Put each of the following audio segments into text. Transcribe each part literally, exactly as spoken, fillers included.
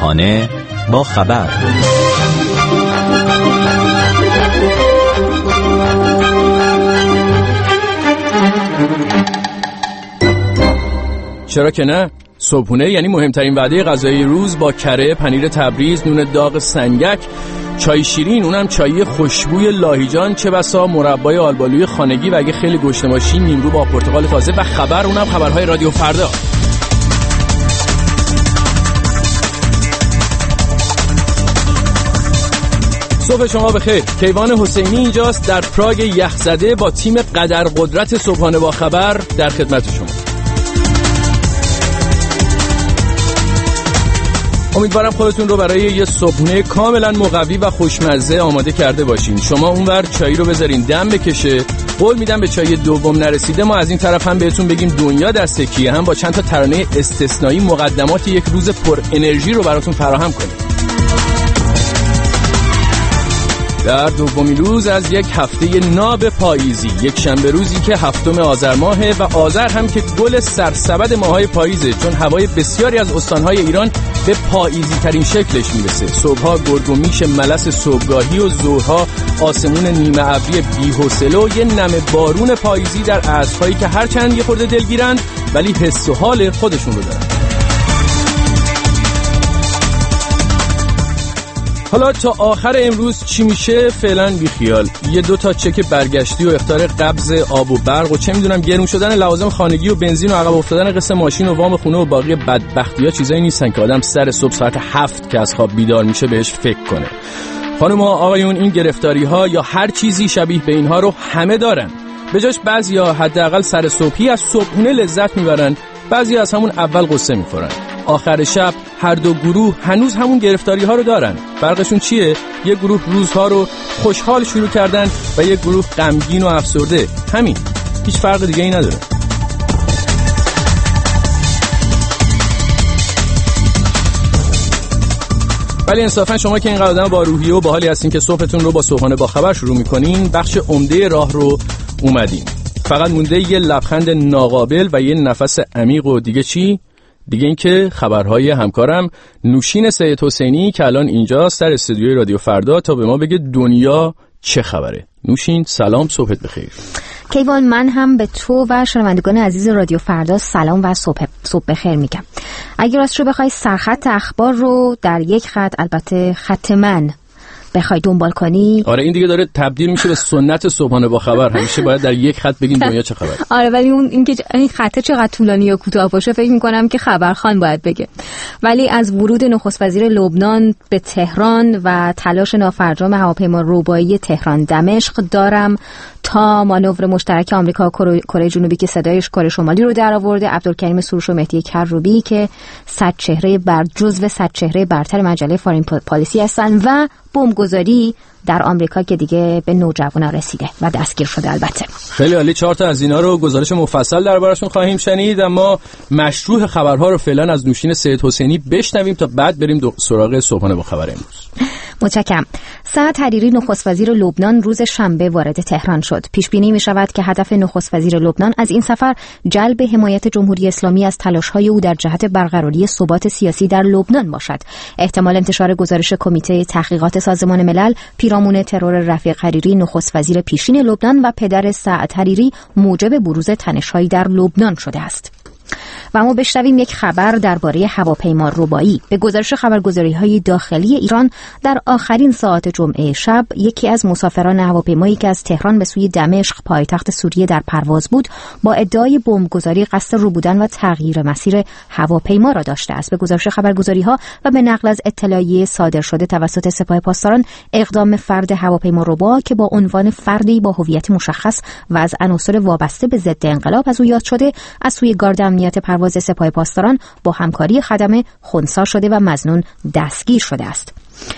صبحانه با خبر. چرا که نه؟ صبحونه یعنی مهمترین وعده غذایی روز با کره، پنیر تبریز، نون داغ سنگک، چای شیرین، اونم چای خوشبوی لاهیجان، چه بسا مربای آلبالوی خانگی و اگه خیلی گشنه باشی نیمرو با پرتقال تازه و خبر، اونم خبرهای رادیو فردا. صبح شما بخیر. کیوان حسینی اینجاست در پراگ یخزده با تیم قدر قدرت صبحانه با خبر در خدمت شما. امیدوارم خودتون رو برای یه صبحونه کاملا مقوی و خوشمزه آماده کرده باشین. شما اونور چایی رو بذارین دم بکشه. قول میدم به چای دوم نرسیده ما از این طرف هم بهتون بگیم دنیا دست کیه، هم با چند تا ترانه استثنایی مقدمات یک روز پر انرژی رو براتون فراهم کنیم. در دومین روز از یک هفته ناب پاییزی، یک شنبه روزی که هفتم آذر ماهه و آذر هم که گل سرسبد ماهای پاییزه، چون هوای بسیاری از استانهای ایران به پاییزی ترین شکلش میرسه. صبحها گرگ و میش ملس صبحگاهی و ظهرها آسمون نیمه ابری بی‌حوصله و یه نمه بارون پاییزی در عصرهایی که هرچند یه خورده دلگیرن ولی حس و حال خودشون رو دارن. حالا تا آخر امروز چی میشه فعلا بی خیال. یه دو تا چک برگشتی و اخطار قبض آب و برق و چه میدونم گرون شدن لوازم خانگی و بنزین و عقب افتادن قسط ماشین و وام خونه و باقی بدبختی‌ها چیزایی نیستن که آدم سر صبح ساعت هفت که از خواب بیدار میشه بهش فکر کنه. خانم‌ها آقایون، این گرفتاری‌ها یا هر چیزی شبیه به اینها رو همه دارن. به جاش بعضیا حداقل سر صبحی از صبحونه لذت میبرن، بعضیا از همون اول قصه میخورن. آخر شب هر دو گروه هنوز همون گرفتاری ها رو دارن. فرقشون چیه؟ یه گروه روزها رو خوشحال شروع کردن و یه گروه غمگین و افسرده. همین، هیچ فرق دیگه ای نداره. ولی انصافا شما که این قدم با روحیه و با حالی هستین که صبحتون رو با صبحانه با خبر شروع میکنین، بخش عمده راه رو اومدین. فقط مونده یه لبخند ناقابل و یه نفس عمیق و دیگه چی؟ دیگه این که خبرهای همکارم نوشین سید حسینی که الان اینجاست در استودیوی رادیو فردا تا به ما بگه دنیا چه خبره. نوشین سلام، صبحت بخیر. کیوان، من هم به تو و شنوندگان عزیز رادیو فردا سلام و صبح صبح بخیر میگم. اگه راست رو بخوای سرخط اخبار رو در یک خط، البته خط من، بخوای دنبال کنی، آره این دیگه داره تبدیل میشه به سنت صبحانه با خبر. همیشه باید در یک خط بگین دنیا چه خبر. آره ولی اون اینکه این خط چقدر طولانی یا کوتاه باشه فکر میکنم که خبرخوان باید بگه. ولی از ورود نخست وزیر لبنان به تهران و تلاش نافرجام هواپیما ربایی تهران دمشق دارم تا مانور مشترک آمریکا و کره جنوبی که صدایش کره شمالی رو در آورده، عبدالکریم سروش و مهدی کروبی که صد چهره بر جزو صد چهره برتر مجله فارین پالیسی هستن و بمبگذاری در آمریکا که دیگه به نوجوانا رسیده و دستگیر شده. البته خیلی عالی، چهار تا از اینا رو گزارش مفصل دربارشون خواهیم شنید، اما مشروع خبرها رو فعلا از نوشین سید حسینی بشنویم تا بعد بریم سراغ صبحانه با خبر امروز. متشکرم. سعد حریری نخست وزیر لبنان روز شنبه وارد تهران شد. پیش بینی می شود که هدف نخست وزیر لبنان از این سفر جلب حمایت جمهوری اسلامی از تلاش‌های او در جهت برقراری ثبات سیاسی در لبنان باشد. احتمال انتشار گزارش کمیته تحقیقات سازمان ملل پیرامون ترور رفیق حریری نخست وزیر پیشین لبنان و پدر سعد حریری موجب بروز تنش‌هایی در لبنان شده است. و ما بشنویم یک خبر درباره هواپیما ربایی. به گزارش خبرگزاری‌های داخلی ایران در آخرین ساعات جمعه شب یکی از مسافران هواپیمایی که از تهران به سوی دمشق پایتخت سوریه در پرواز بود با ادعای بمبگذاری قصد ربودن و تغییر مسیر هواپیما را داشته است. به گزارش خبرگزاری‌ها و به نقل از اطلاعیه صادر شده توسط سپاه پاسداران، اقدام فرد هواپیما ربا که با عنوان فردی با هویت مشخص و از عناصر وابسته به ضد انقلاب از او یاد شده، از سوی گارد امنیت پرواز سپاه پاسداران با همکاری خدمه خنثی شده و مظنون دستگیر شده است.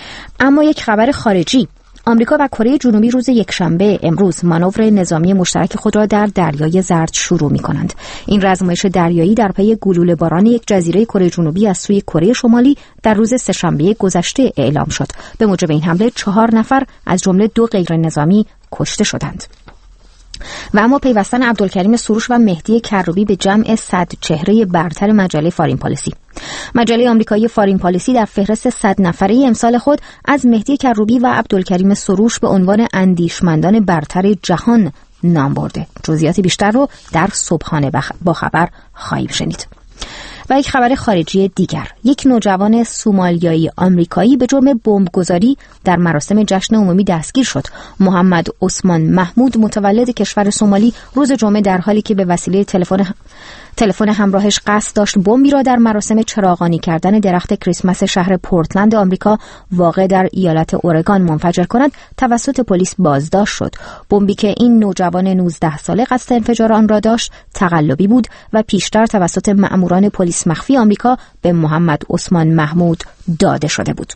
اما یک خبر خارجی: آمریکا و کره جنوبی روز یکشنبه امروز مانور نظامی مشترک خود را در دریای زرد شروع می‌کنند. این رزمایش دریایی در پی گلوله باران یک جزیره کره جنوبی از سوی کره شمالی در روز سه‌شنبه گذشته اعلام شد. به موجب این حمله چهار نفر از جمله دو غیر نظامی کشته شدند. و اما پیوستن عبدالکریم سروش و مهدی کروبی به جمع صد چهره برتر مجله فارین پالیسی. مجله آمریکایی فارین پالیسی در فهرست صد نفره امسال خود از مهدی کروبی و عبدالکریم سروش به عنوان اندیشمندان برتر جهان نام برده. جزئیات بیشتر رو در صبحانه با خبر خواهیم شنید. و یک خبر خارجی دیگر، یک نوجوان سومالیایی آمریکایی به جرم بمبگذاری در مراسم جشن عمومی دستگیر شد. محمد عثمان محمود متولد کشور سومالی روز جمعه در حالی که به وسیله تلفن تلفن همراهش قصد داشت بمبی را در مراسم چراغانی کردن درخت کریسمس شهر پورتلند آمریکا واقع در ایالت اورگان منفجر کند توسط پلیس بازداشت شد. بمبی که این نوجوان نوزده ساله قصد انفجار آن را داشت تقلبی بود و پیشتر توسط مأموران پلیس مخفی آمریکا به محمد عثمان محمود داده شده بود.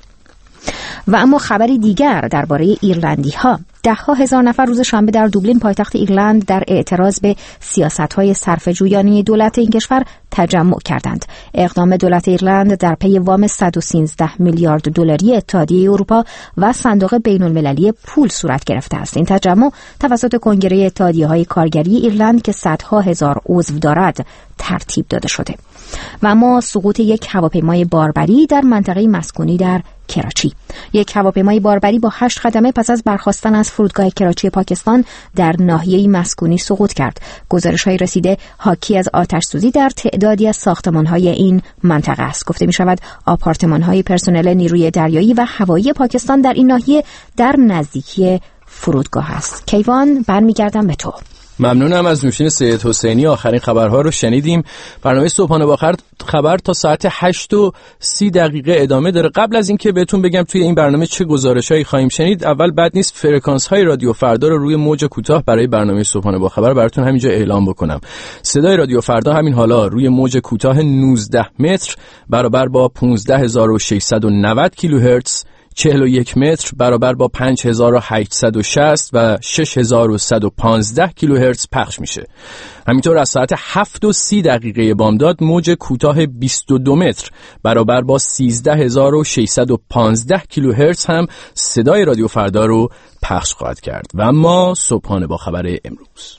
و اما خبری دیگر درباره ایرلندی ها. ده ها هزار نفر روز شنبه در دوبلین پایتخت ایرلند در اعتراض به سیاست‌های صرفه‌جویانه دولت این کشور تجمع کردند. اقدام دولت ایرلند در پی وام صد و سیزده میلیارد دلاری اتحادیه اروپا و صندوق بین‌المللی پول صورت گرفته است. این تجمع توسط کنگره اتحادیه‌های کارگری ایرلند که صدها هزار عضو دارد ترتیب داده شده. و اما سقوط یک هواپیمای باربری در منطقه مسکونی در کراچی. یک هواپیمای باربری با هشت خدمه پس از برخاستن از فرودگاه کراچی پاکستان در ناحیه مسکونی سقوط کرد. گزارش‌های رسیده حاکی از آتش‌سوزی در تعدادی از ساختمان‌های این منطقه است. گفته می‌شود آپارتمان‌های پرسنل نیروی دریایی و هوایی پاکستان در این ناحیه در نزدیکی فرودگاه است. کیوان، برمیگردم به تو. ممنونم از نوشین سید حسینی. آخرین خبرها رو شنیدیم. برنامه صبحانه با خبر تا ساعت هشت و سی دقیقه ادامه داره. قبل از اینکه بهتون بگم توی این برنامه چه گزارشایی خواهیم شنید، اول بد نیست فرکانس های رادیو فردا رو روی موج کوتاه برای برنامه صبحانه با خبر براتون همینجا اعلام بکنم. صدای رادیو فردا همین حالا روی موج کوتاه نوزده متر برابر با پانزده هزار و ششصد و نود کیلوهرتز، چهل و یک متر برابر با پنج هزار و هشتصد و شصت و شش هزار و صد و پانزده کیلوهرتز پخش میشه. همینطور از ساعت هفت و سی دقیقه بامداد موج کوتاه بیست و دو متر برابر با سیزده هزار و ششصد و پانزده کیلوهرتز هم صدای رادیو فردا رو پخش خواهد کرد. و اما صبحانه با خبر امروز.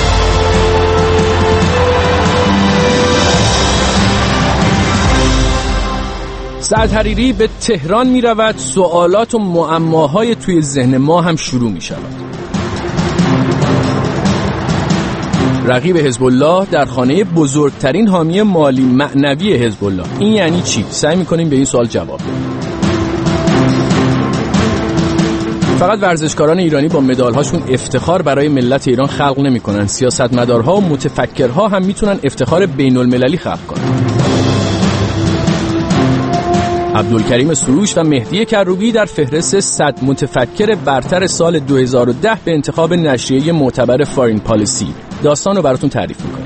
سعد حریری به تهران می رود، سوالات و معماهای توی ذهن ما هم شروع می شود. رقیب حزب الله در خانه بزرگترین حامی مالی معنوی حزب الله. این یعنی چی؟ سعی می کنیم به این سوال جواب بدیم. فقط ورزشکاران ایرانی با مدال‌هاشون افتخار برای ملت ایران خلق نمی‌کنن، سیاستمدارها و متفکرها هم میتونن افتخار بین‌المللی خلق کنن. عبدالکریم سروش و مهدی کروبی در فهرست صد متفکر برتر سال دو هزار و ده به انتخاب نشریه معتبر فارین پالیسی. داستان رو براتون تعریف میکنم.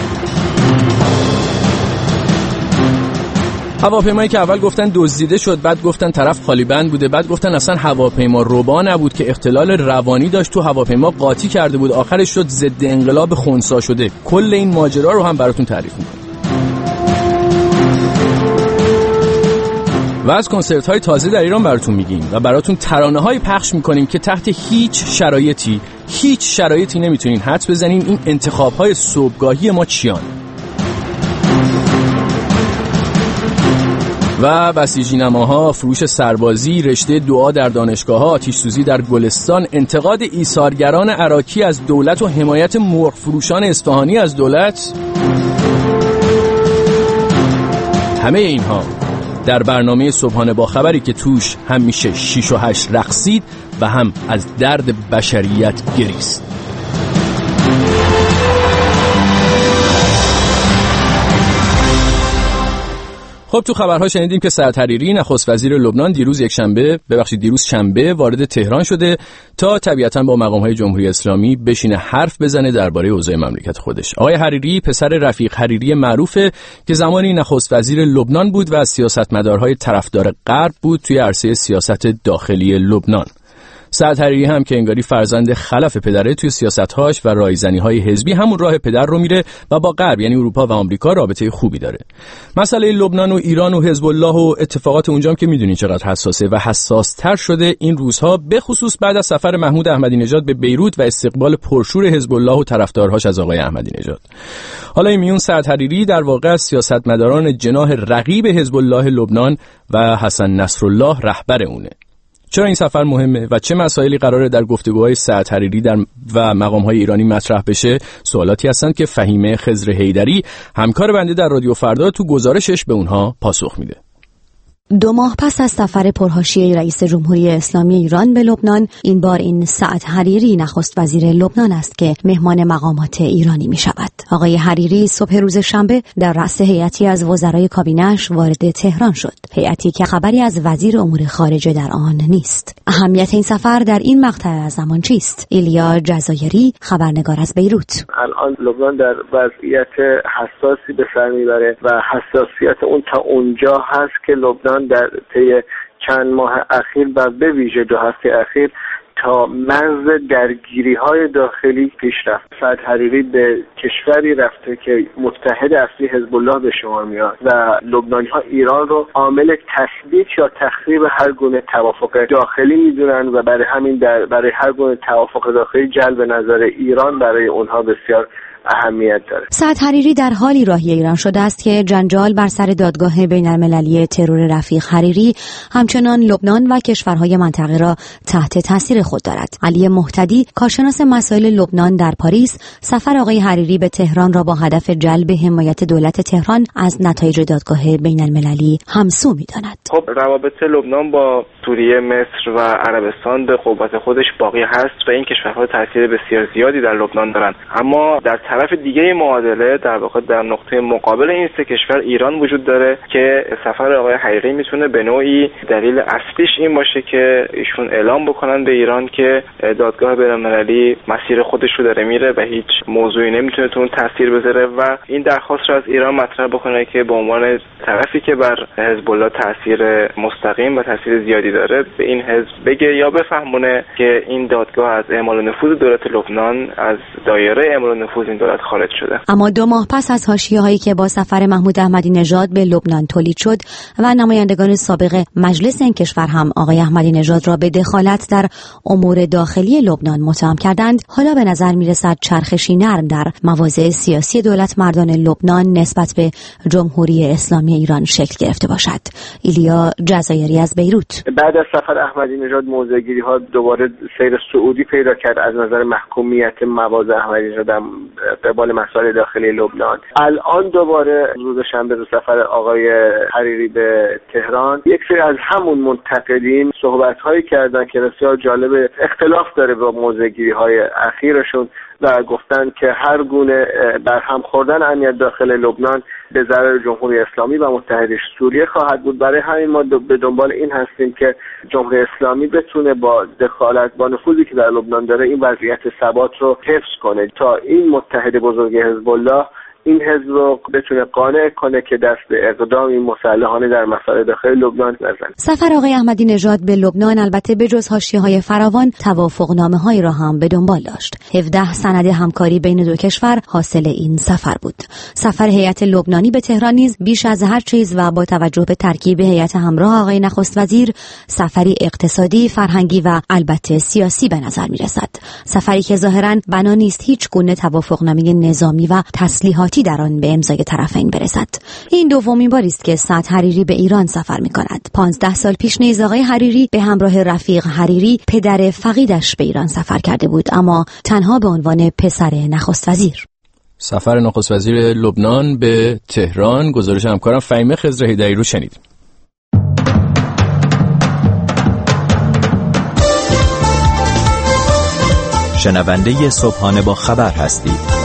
هواپیمایی که اول گفتن دزدیده شد، بعد گفتن طرف خالی بند بوده، بعد گفتن اصلا هواپیما ربا نبود که اختلال روانی داشت، تو هواپیما قاطی کرده بود، آخرش شد ضد انقلاب خنثی شده. کل این ماجرا رو هم براتون تعریف میکنم. و از کنسرت های تازه در ایران براتون میگیم و براتون ترانه های پخش میکنیم که تحت هیچ شرایطی هیچ شرایطی نمیتونین حدس بزنین این انتخاب های صبحگاهی ما چیان. و بسیجی نماها، فروش سربازی، رشته دعا در دانشگاه‌ها، آتش سوزی در گلستان، انتقاد ایثارگران عراقی از دولت و حمایت مرغ فروشان اصفهانی از دولت، همه اینها در برنامه صبحانه با خبری که توش هم میشه شیش و هشت رقصید و هم از درد بشریت گریست. خب تو خبرها شنیدیم که سعد حریری نخست وزیر لبنان دیروز یک شنبه ببخشید دیروز شنبه وارد تهران شده تا طبیعتاً با مقام‌های جمهوری اسلامی بشینه حرف بزنه درباره اوضاع مملکت خودش. آقای حریری پسر رفیق حریری معروفه که زمانی نخست وزیر لبنان بود و از سیاستمدارهای طرفدار غرب بود توی عرصه سیاست داخلی لبنان. سعد حریری هم که انگاری فرزند خلف پدره توی سیاست‌هاش و رایزنی‌های حزبی همون راه پدر رو میره و با غرب یعنی اروپا و آمریکا رابطه خوبی داره. مسئله لبنان و ایران و حزب الله و اتفاقات اونجا هم که میدونین چقدر حساسه و حساس‌تر شده این روزها، به خصوص بعد از سفر محمود احمدی نژاد به بیروت و استقبال پرشور حزب الله و طرفدارهاش از آقای احمدی نژاد. حالا این میون سعد حریری در واقع از سیاستمداران جناح رقیب حزب الله لبنان و حسن نصرالله رهبر اونه. چرا این سفر مهمه و چه مسائلی قراره در گفتگوهای سعد حریری در و مقام‌های ایرانی مطرح بشه؟ سوالاتی هستند که فهیمه خضر حیدری همکار بنده در رادیو فردا تو گزارشش به اونها پاسخ میده. دو ماه پس از سفر پرحاشیه رئیس جمهوری اسلامی ایران به لبنان، این بار این سعد حریری نخست وزیر لبنان است که مهمان مقامات ایرانی می شود. آقای حریری صبح روز شنبه در رأس هیئتی از وزرای کابینه‌اش وارد تهران شد. هیئتی که خبری از وزیر امور خارجه در آن نیست. اهمیت این سفر در این مقطع از زمان چیست؟ ایلیا جزایری، خبرنگار از بیروت. الان لبنان در وضعیت حساسی به سر میبره و حساسیت اون تا اونجا هست که لبنان در طی چند ماه اخیر و به ویژه دو هفته اخیر تا مرز درگیری‌های داخلی پیش رفت. سعد حریری به کشوری رفته که متحد اصلی حزب الله به شمار میاد و لبنانی‌ها ایران رو عامل تثبیت یا تخریب هر گونه توافق داخلی میدونن و برای همین در برای هر گونه توافق داخلی جلب نظر ایران برای اونها بسیار اهمیت داره. سعد حریری در حالی راهی ایران شده است که جنجال بر سر دادگاه بین‌المللی ترور رفیق حریری همچنان لبنان و کشورهای منطقه را تحت تاثیر خود دارد. علی مهتدی، کارشناس مسائل لبنان در پاریس، سفر آقای حریری به تهران را با هدف جلب حمایت دولت تهران از نتایج دادگاه بین‌المللی همسو می‌داند. خب روابط لبنان با سوریه، مصر و عربستان به قوت خودش باقی هست و این کشورها تاثیر بسیار زیادی در لبنان دارند. اما در طرف دیگه معادله در واقع در نقطه مقابل این سه کشور ایران وجود داره که سفر آقای حریری میتونه به نوعی دلیل اصلیش این باشه که ایشون اعلام بکنن به ایران که دادگاه بین‌المللی مسیر خودش رو داره میره و هیچ موضوعی نمیتونه تو اون تاثیر بذاره و این درخواست رو از ایران مطرح بکنه که به عنوان طرفی که بر حزب الله تاثیر مستقیم و تاثیر زیادی داره به این حزب بگه یا بفهمونه که این دادگاه از اعمال نفوذ دولت لبنان از دایره اعمال نفوذ این دولت خارج شده. اما دو ماه پس از حاشیه‌هایی که با سفر محمود احمدی نژاد به لبنان تولید شد و نمایندگان سابق مجلس این کشور هم آقای احمدی نژاد را به دخالت در امور داخلی لبنان متهم کردند، حالا به نظر می‌رسد چرخشی نرم در مواضع سیاسی دولت مردان لبنان نسبت به جمهوری اسلامی ایران شکل گرفته باشد. ایلیا جزایری از بیروت. بعد از سفر احمدی نژاد موضع‌گیری‌ها دوباره سیر صعودی پیدا کرد از نظر محکومیت مواضع احمدی نژاد قبال مسائل داخلی لبنان. الان دوباره روز شنبه رو سفر آقای حریری به تهران، یک سری از همون منتقدین صحبت‌هایی کردن که بسیار جالب، اختلاف داره با موضع‌گیری‌های اخیرشون و گفتن که هر گونه برهم خوردن امنیت داخل لبنان به ضرر جمهوری اسلامی و متحدش سوریه خواهد بود. برای همین ما به دنبال این هستیم که جمهوری اسلامی بتونه با دخالت با نفوذی که در لبنان داره این وضعیت ثبات رو حفظ کنه تا این متحد بزرگ حزب الله این حزب رو بتونه قانع کنه که دست به اقدامی مسلحانه در مسائل داخل لبنان نزنه. سفر آقای احمدی نژاد به لبنان البته به جز حاشیه‌های فراوان توافقنامه‌هایی را هم به دنبال داشت. هفده سند همکاری بین دو کشور حاصل این سفر بود. سفر هیئت لبنانی به تهران نیز بیش از هر چیز و با توجه به ترکیب هیئت همراه آقای نخست وزیر سفری اقتصادی، فرهنگی و البته سیاسی به نظر می‌رسد. سفری که ظاهراً بنا نیست هیچ گونه توافقنامه نظامی و تسلیحاتی در آن به امضای طرفین برسد. این دومین باری است که سعد حریری به ایران سفر می‌کند. پانزده سال پیش نیز آقای حریری به همراه رفیق حریری پدر فقیدش به ایران سفر کرده بود، اما تنها به عنوان پسر نخست وزیر. سفر نخست وزیر لبنان به تهران، گزارش همکارم فهیمه خضر حیدری رو شنید. شنونده صبحانه با خبر هستید.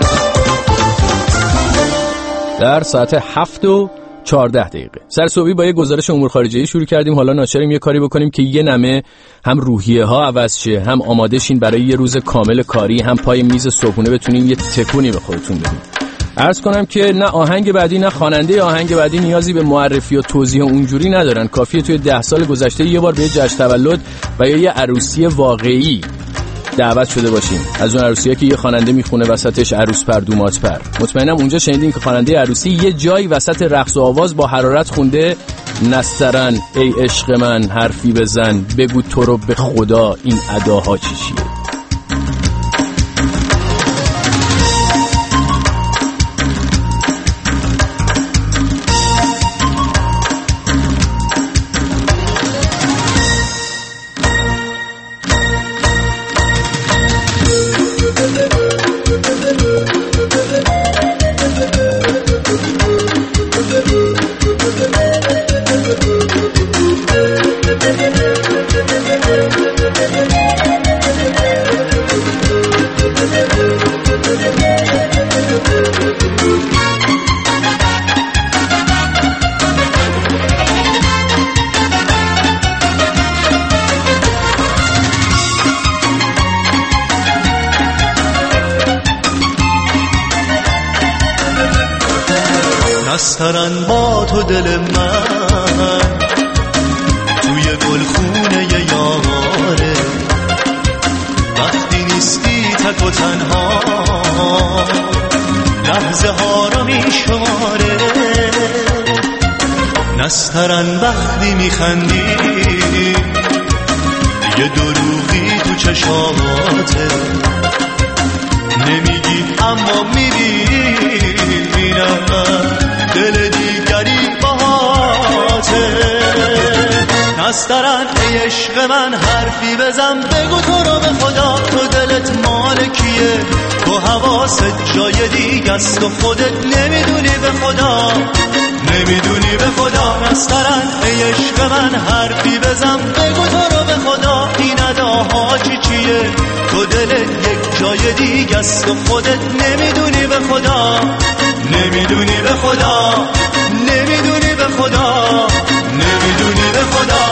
در ساعت هفت و چهارده دقیقه سر صبحی با یه گزارش امور خارجه‌ای شروع کردیم. حالا ناچاریم یه کاری بکنیم که یه نمه هم روحیه ها عوض شه، هم آماده شین برای یه روز کامل کاری، هم پای میز صبحونه بتونین یه تکونی به خودتون بدین. عرض کنم که نه آهنگ بعدی نه خواننده آهنگ بعدی نیازی به معرفی و توضیح اونجوری ندارن. کافیه توی ده سال گذشته یه بار به جشن تولد و یا یه عروسی واقعی دعوت شده باشیم. از اون عروسیه که یه خواننده میخونه وسطش عروس پر دومات پر. مطمئنم اونجا شنیدین که خواننده عروسی یه جایی وسط رقص و آواز با حرارت خونده نسترن ای عشق من حرفی بزن بگو تو رو به خدا این اداها چی چیه. نسترن با تو دل من توی گلخونه یاره وقتی نیستی تک و تنها لحظه ها رو می شماره. نسترن وقتی میخندی یه دروغی تو چشاماته نمیگی اما میبینم دل دیگری باهاته. نسترن ای عشق من حرفی بزن بگو تو رو به خدا تو دلت مال کیه تو حواست جای دیگه است و خودت نمیدونی به خدا نمیدونی به خدا. نسترن ای عشق من حرفی بزن بگو تو رو به خدا این اداها چی چیه تو دلت یک جای دیگه است و خودت نمیدونی به خدا نمیدونی به خدا نمیدونی به خدا نمیدونی به خدا.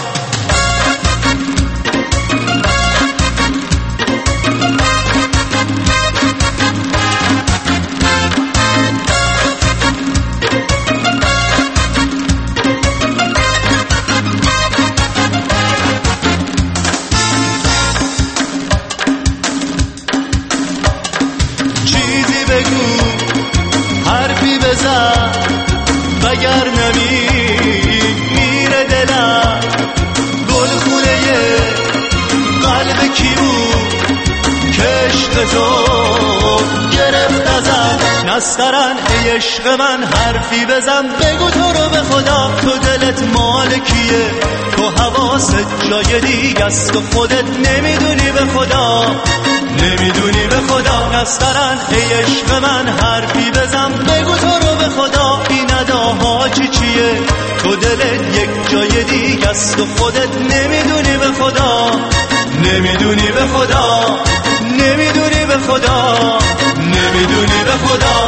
چیزی بگو حرفی بزن وگر نمی میره دلم گل خونه قلب کی بود که عشق تو گرفت ازم. نسترن ای عشق من حرفی بزن بگو تو رو به خدا تو دلت مال کیه تو حواست جای دیگه است و خودت نمیدونی به خدا نمیدونی به خدا. نسترن ای عشق من حرفی بزن بگو تو رو به خدا این اداها چی چیه تو دلت یک جای دیگه است و خودت نمیدونی به خدا نمیدونی به خدا نمیدونی به خدا نمیدونی به خدا.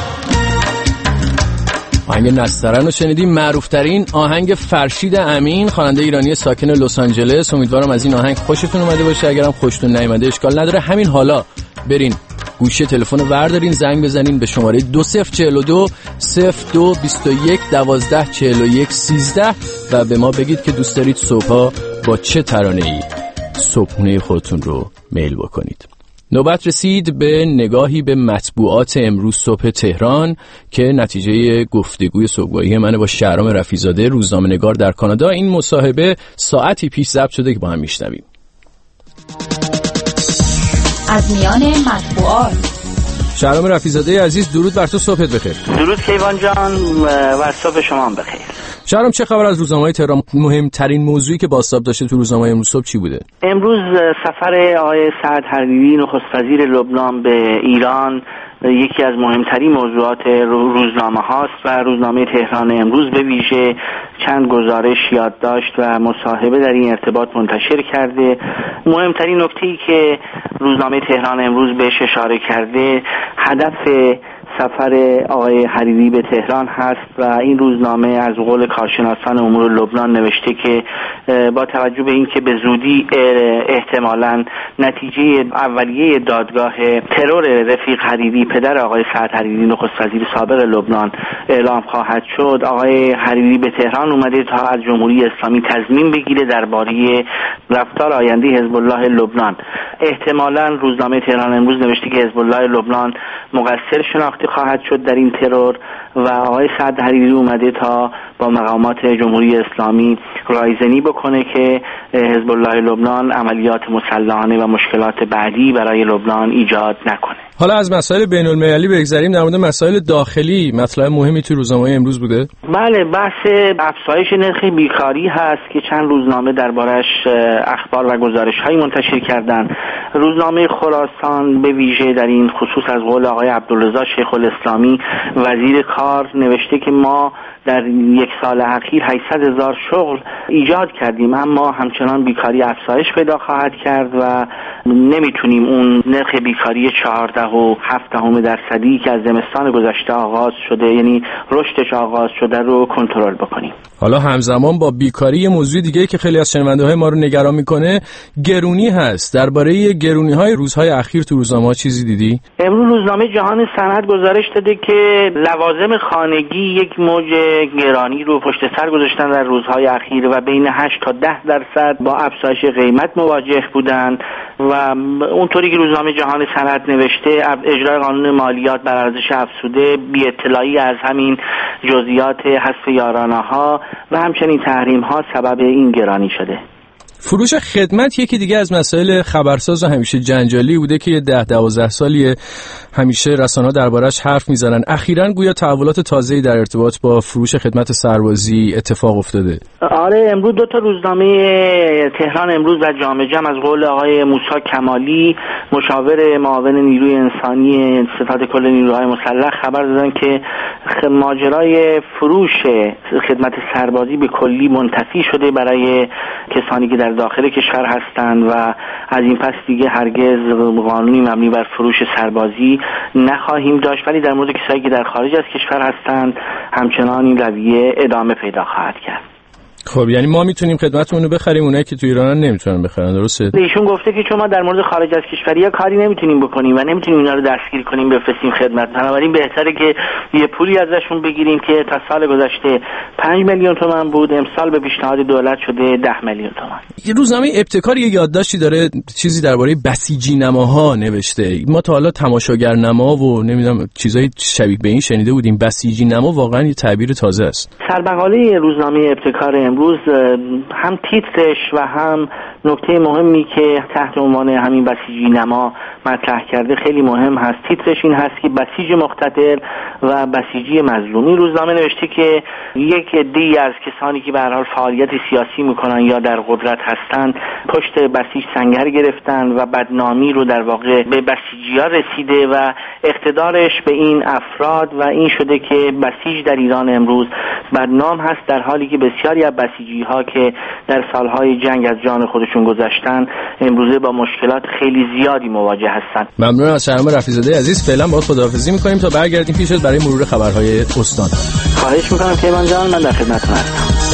آهنگ نسترن رو شنیدیم، معروفترین آهنگ فرشید امین خواننده ایرانی ساکن لس آنجلس. امیدوارم از این آهنگ خوشتون اومده باشه، اگرم خوشتون نیومده اشکال نداره، همین حالا برین گوشی تلفن رو وردارین زنگ بزنین به شماره دو صفر چهل و دو صفر دو بیست و یک دوازده چهل و یک سیزده و به ما بگید که دوست دارید صبحا با چه ترانه‌ای صبحونه خودتون رو میل بکنید. نوبت رسید به نگاهی به مطبوعات امروز صبح تهران که نتیجه گفتگوی صبحگاهی من با شهرام رفیع‌زاده روزنامه‌نگار در کانادا. این مصاحبه ساعتی پیش ضبط شده که با هم میشنویم. از میان مطبوعات شهرام رفیع‌زاده عزیز، درود بر تو، صبحت بخیر. درود کیوان جان و صبح شما هم بخیر. شهرام، چه خبر از روزنامه‌های تهران؟ مهمترین موضوعی که بازتاب داشته تو روزنامه امروز صبح چی بوده؟ امروز سفر آقای سعد حریری نخست وزیر لبنان به ایران یکی از مهمترین موضوعات روزنامه هاست و روزنامه تهران امروز به ویژه چند گزارش، یادداشت و مصاحبه در این ارتباط منتشر کرده. مهمترین نکته‌ای که روزنامه تهران امروز بهش اشاره کرده هدف سفر آقای حریری به تهران هست و این روزنامه از قول کارشناسان امور لبنان نوشته که با توجه به اینکه به زودی احتمالاً نتیجه اولیه دادگاه ترور رفیق حریری پدر آقای سعد حریری نخست وزیر سابق لبنان اعلام خواهد شد، آقای حریری به تهران اومده تا از جمهوری اسلامی تضمین بگیره درباره رفتار آینده حزب الله لبنان. احتمالاً روزنامه تهران امروز نوشته که حزب الله لبنان مقصر شناخته خواهد شد در این ترور و آقای سعد حریری اومده تا با مقامات جمهوری اسلامی رایزنی بکنه که حزب الله لبنان عملیات مسلحانه و مشکلات بعدی برای لبنان ایجاد نکنه. حالا از مسائل بین المللی بگذریم، در مورد مسائل داخلی مطلب مهمی تو روزنامه امروز بوده؟ بله، بحث افزایش نرخ بیکاری هست که چند روزنامه دربارش اخبار و گزارش‌هایی منتشر کردند. روزنامه خراسان به ویژه در این خصوص از قول آقای عبدالرضا شیخ الاسلامی وزیر کار نوشته که ما در یک سال اخیر هشتصد هزار شغل ایجاد کردیم اما همچنان بیکاری افزایش پیدا خواهد کرد و نمیتونیم اون نرخ بیکاری چهارده و هفت دهم درصدی که از زمستان گذشته آغاز شده، یعنی رشدش آغاز شده، رو کنترل بکنیم. حالا همزمان با بیکاری یه موضوع دیگه که خیلی از شنونده‌های ما رو نگران میکنه گرونی هست. درباره گرونی‌های روزهای اخیر تو روزنامه‌ها چیزی دیدی؟ امروز روزنامه جهان صنعت گزارش داده که لوازم خانگی یک موج گرانی رو پشت سر گذاشتن در روزهای اخیر و بین هشت تا ده درصد با افزایش قیمت مواجه بودند و اونطوری که روزنامه جهان صنعت نوشته اجرای قانون مالیات بر ارزش افزوده، بی اطلاعی از همین جزئیات حذف یارانه‌ها و همچنین تحریم‌ها سبب این گرانی شده. فروش خدمت یکی دیگه از مسائل خبرساز و همیشه جنجالی بوده که یه ده دوازده سالیه همیشه رسانه‌ها دربارش حرف میزنن. اخیراً گویا تحولات تازه‌ای در ارتباط با فروش خدمت سربازی اتفاق افتاده. آره، امروز دو تا روزنامه تهران امروز و جامعه جمع از قول آقای موسی کمالی مشاور معاون نیروی انسانی ستاد کل نیروهای مسلح خبر دادن که ماجرای فروش خدمت سربازی به کلی منتفی شده برای کسانی که در داخل کشور هستند و از این پس دیگه هرگز قانونی مبنی بر فروش سربازی نخواهیم داشت، ولی در مورد کسایی که در خارج از کشور هستند همچنان این رویه ادامه پیدا خواهد کرد. خب یعنی ما میتونیم خدمتمون رو بخریم، اونایی که تو ایران نمیتونن بخرن، درسته؟ ایشون گفته که چون ما در مورد خارج از کشوریا کاری نمیتونیم بکنیم و نمیتونیم اینا رو دستگیر کنیم بفرستیم خدمت، بنابراین بهتره که یه پولی ازشون بگیریم که تا سال گذشته پنج میلیون تومان بود، امسال به پیشنهاد دولت شده ده میلیون تومان. یه روزنامه ابتکار یه یادداشتی داره چیزی درباره بسیجی نماها نوشته. ما تا حالا تماشاگر نما و نمیدونم چیزای شبیه به این شنیده بودیم، بسیجی نما واقعا یه تعبیر تازه است. سربقاله روزنامه ابتکار امروز هم تیترش و هم نکته مهمی که تحت عنوان همین بسیجی نما مطرح کرده خیلی مهم هست. تیترش این هست که بسیج مقتدر و بسیجی مظلومی. روزنامه نوشته که یک عده‌ای از کسانی که به هر حال فعالیت سیاسی میکنن یا در قدرت هستن پشت بسیج سنگر گرفتن و بدنامی رو در واقع به بسیجی‌ها رسیده و اقتدارش به این افراد و این شده که بسیج در ایران امروز بدنام هست، در حالی که بسیاری از بسیجی‌ها که در سالهای جنگ از جان خودشون گذشتن امروزه با مشکلات خیلی زیادی مواجه هستن. ممنون از شهرام رفیع‌زاده عزیز. فعلا باهات خداحافظی می‌کنیم تا برگردیم پیشت برای مرور خبرهای استان. خواهش می‌کنم پیمان جان، من در خدمتتون هستم.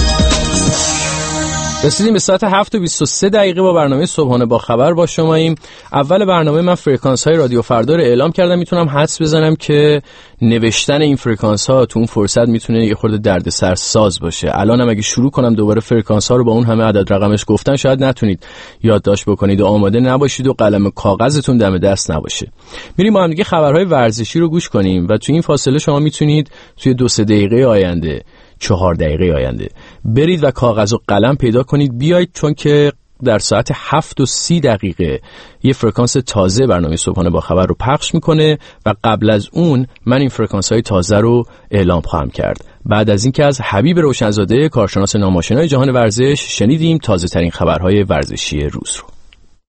رسیدیم به ساعت هفت و بیست و سه دقیقه با برنامه صبحانه با خبر با شماییم. اول برنامه من فرکانس های رادیو فردا رو اعلام کردم. میتونم حدس بزنم که نوشتن این فرکانس ها تو اون فرصت میتونه یه خورده دردسر ساز باشه. الانم اگه شروع کنم دوباره فرکانس ها رو با اون همه عدد رقمش گفتن شاید نتونید یادداشت بکنید و آماده نباشید و قلم کاغذتون دم دست نباشه. میریم با هم دیگه خبرهای ورزشی رو گوش کنیم و تو این فاصله شما میتونید توی دو سه دقیقه آینده چهار دقیقه آینده برید و کاغذ و قلم پیدا کنید بیایید، چون که در ساعت هفت و سی دقیقه یه فرکانس تازه برنامه صبحانه با خبر رو پخش میکنه و قبل از اون من این فرکانس های تازه رو اعلام خواهم کرد. بعد از اینکه از حبیب روشنزاده کارشناس ناماشنای جهان ورزش شنیدیم تازه ترین خبرهای ورزشی روز رو.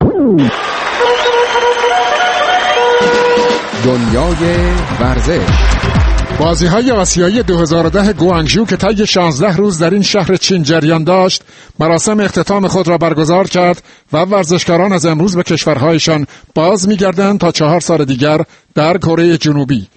دنیای ورزش. بازی‌های آسیایی دو هزار و ده گوانگژو که طی شانزده روز در این شهر چین جریان داشت، مراسم اختتام خود را برگزار کرد و ورزشکاران از امروز به کشورهایشان باز می‌گردند تا چهار سال دیگر در کره جنوبی.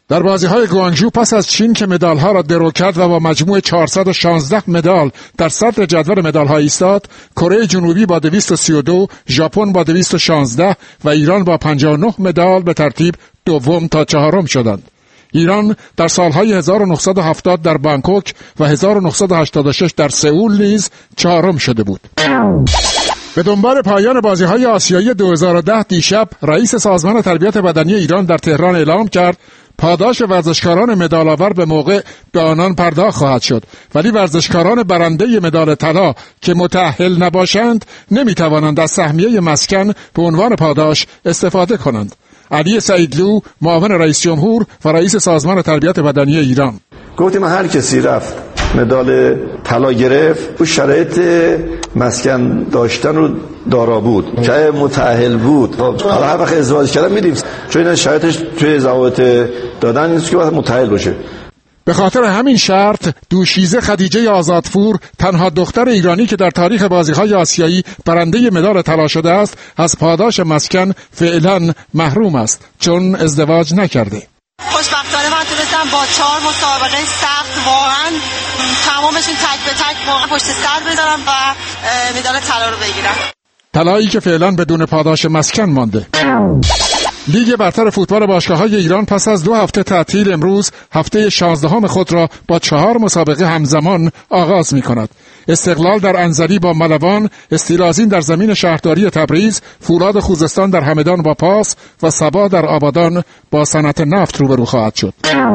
در بازی‌های گوانگژو پس از چین که مدال‌ها را درو کرد و با مجموع چهارصد و شانزده مدال در صدر جدول مدال‌ها ایستاد، کره جنوبی با دویست و سی و دو، ژاپن با دویست و شانزده و ایران با پنجاه و نه مدال به ترتیب دوم تا چهارم شدند. ایران در سالهای هزار و نهصد و هفتاد در بانکوک و هزار و نهصد و هشتاد و شش در سئول نیز چهارم شده بود. به دنبال پایان بازی‌های آسیایی دو هزار و ده دیشب رئیس سازمان تربیت بدنی ایران در تهران اعلام کرد پاداش ورزشکاران مدال‌آور به موقع به آنان پرداخت خواهد شد، ولی ورزشکاران برنده مدال طلا که متأهل نباشند نمی‌توانند از سهمیه مسکن به عنوان پاداش استفاده کنند. علی سعیدلو، معاون رئیس جمهور و رئیس سازمان تربیت بدنی ایران، گفتیم هر کسی رفت مدال طلا گرفت و شرایط مسکن داشتن رو دارا بود، که متأهل بود. حالا هر وقت ازدواج کردن میدیم، چون این شرایطش توی ضوابط دادن نیست که باید متأهل باشه. به خاطر همین شرط دوشیزه خدیجه آزادپور، تنها دختر ایرانی که در تاریخ بازی‌های آسیایی برنده مدال طلا شده است، از پاداش مسکن فعلا محروم است چون ازدواج نکرده. خوشبختانه من تونستم با چهار مسابقه سخت واقعا تمامشون تک به تک واقعا پشت سر بذارم و مدال طلا رو بگیرم. طلایی که فعلا بدون پاداش مسکن مانده. لیگ برتر فوتبال باشگاه‌های ایران پس از دو هفته تعطیل امروز هفته شانزدهم خود را با چهار مسابقه همزمان آغاز می‌کند. استقلال در انزلی با ملوان، استیلازین در زمین شهرداری تبریز، فولاد خوزستان در همدان با پاس و صبا در آبادان با صنعت نفت روبرو خواهد شد.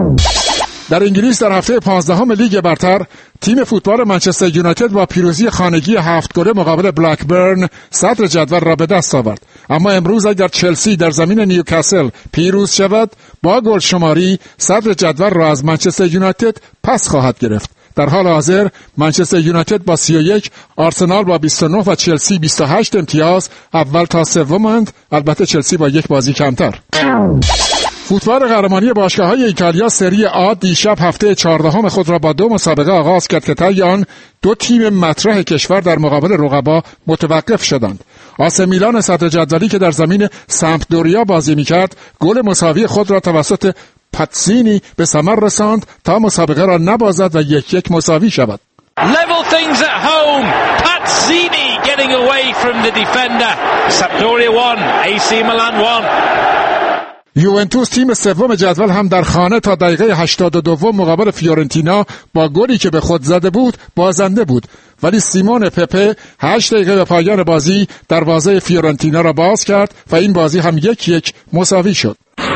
در انگلیس در هفته پانزدهم لیگ برتر تیم فوتبال منچستر یونایتد با پیروزی خانگی هفت گله مقابل بلکبرن صدر جدول را به دست آورد. اما امروز اگر چلسی در زمین نیوکاسل پیروز شود با گل شماری صدر جدول را از منچستر یونایتد پس خواهد گرفت. در حال حاضر منچستر یونایتد با سی و یک، آرسنال با بیست و نه و چلسی بیست و هشت امتیاز اول تا سومند، البته چلسی با یک بازی کمتر. فوتبال قهرمانی باشگاه‌های ایتالیا سری آ دیشب هفته چهاردهم خود را با دو مسابقه آغاز کرد که طی آن دو تیم مطرح کشور در مقابل رقبا متوقف شدند. آس میلان صدر جدولی که در زمین سمپدوریا بازی می‌کرد، گل مساوی خود را توسط پاتسینی به ثمر رساند تا مسابقه را نبازد و یک یک مساوی شود. Level things at home. Pazzini getting away from the defender. Sampdoria one, A C Milan one. یوونتوس تیم سوم جدول هم در خانه تا دقیقه هشتاد و دو مقابل فیورنتینا با گلی که به خود زده بود بازنده بود، ولی سیمون پپه هشت دقیقه به پایان بازی دروازه فیورنتینا را باز کرد و این بازی هم یک یک مساوی شد.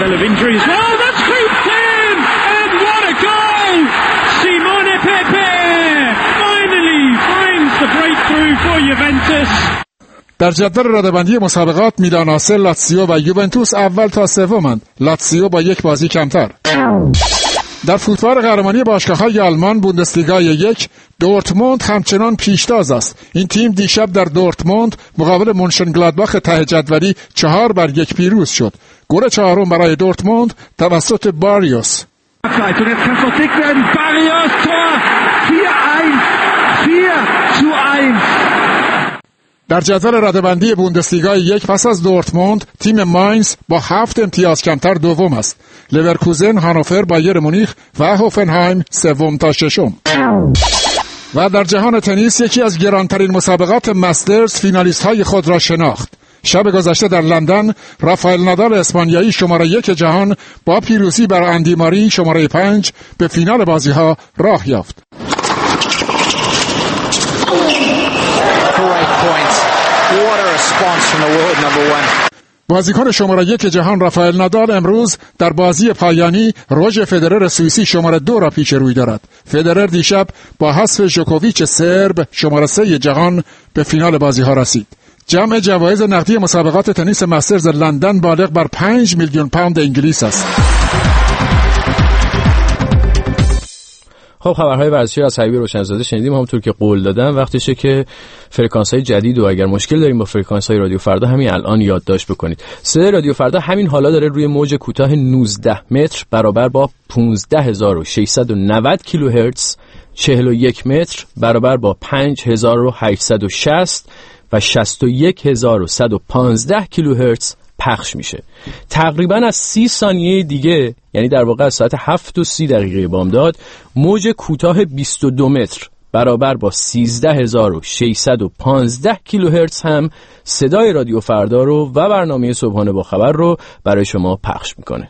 در جدول رده‌بندی مسابقات میلان آسل، لاتزیو و یوونتوس اول تا سومند، لاتزیو با یک بازی کمتر. در فوتبال قهرمانی باشگاه‌های آلمان بوندسلیگا یک، دورتموند همچنان پیشتاز است. این تیم دیشب در دورتموند مقابل مونشنگلادباخ ته جدولی چهار بر یک پیروز شد. گل چهارم برای دورتموند توسط باریوس. در جدول رده‌بندی بوندسلیگا یک پس از دورتموند تیم ماینز با هفت امتیاز کمتر دوم است. لورکوزن، هانوفر، بایر مونیخ و هوفنهایم سوم تا ششم. و در جهان تنیس یکی از گرانترین مسابقات مسترز فینالیست های خود را شناخت. شب گذشته در لندن رافائل نادال اسپانیایی شماره یک جهان با پیروزی بر اندی ماری شماره پنج به فینال بازی ها راه یافت. بازیکن شماره یک جهان رافائل نادال امروز در بازی پایانی روژر فدرر سوئیسی شماره دو را پیش روی دارد. فدرر دیشب با حذف ژوکوویچ سرب شماره سه جهان به فینال بازی ها رسید. جمع جوایز نقدی مسابقات تنیس مسترز لندن بالغ بر پنج میلیون پوند انگلیس است. خب خبرهای ورزشی از حبیب روشنزاده شنیدیم. همونطور که قول دادم وقتشه که فرکانس‌های جدید و اگر مشکل داریم با فرکانس‌های رادیو فردا همین الان یادداشت بکنید. صدای رادیو فردا همین حالا داره روی موج کوتاه نوزده متر برابر با پانزده هزار و ششصد و نود کیلوهرتز، چهل و یک متر برابر با پنج هزار و هشتصد و شصت و شصت و یک هزار و صد و پانزده کیلوهرتز پخش میشه. تقریبا از سی ثانیه دیگه، یعنی در واقع از ساعت هفت و سی دقیقه بامداد، موج کوتاه بیست و دو متر برابر با سیزده هزار و ششصد و پانزده کیلوهرتز هم صدای رادیو فردا رو و برنامه صبحانه با خبر رو برای شما پخش میکنه.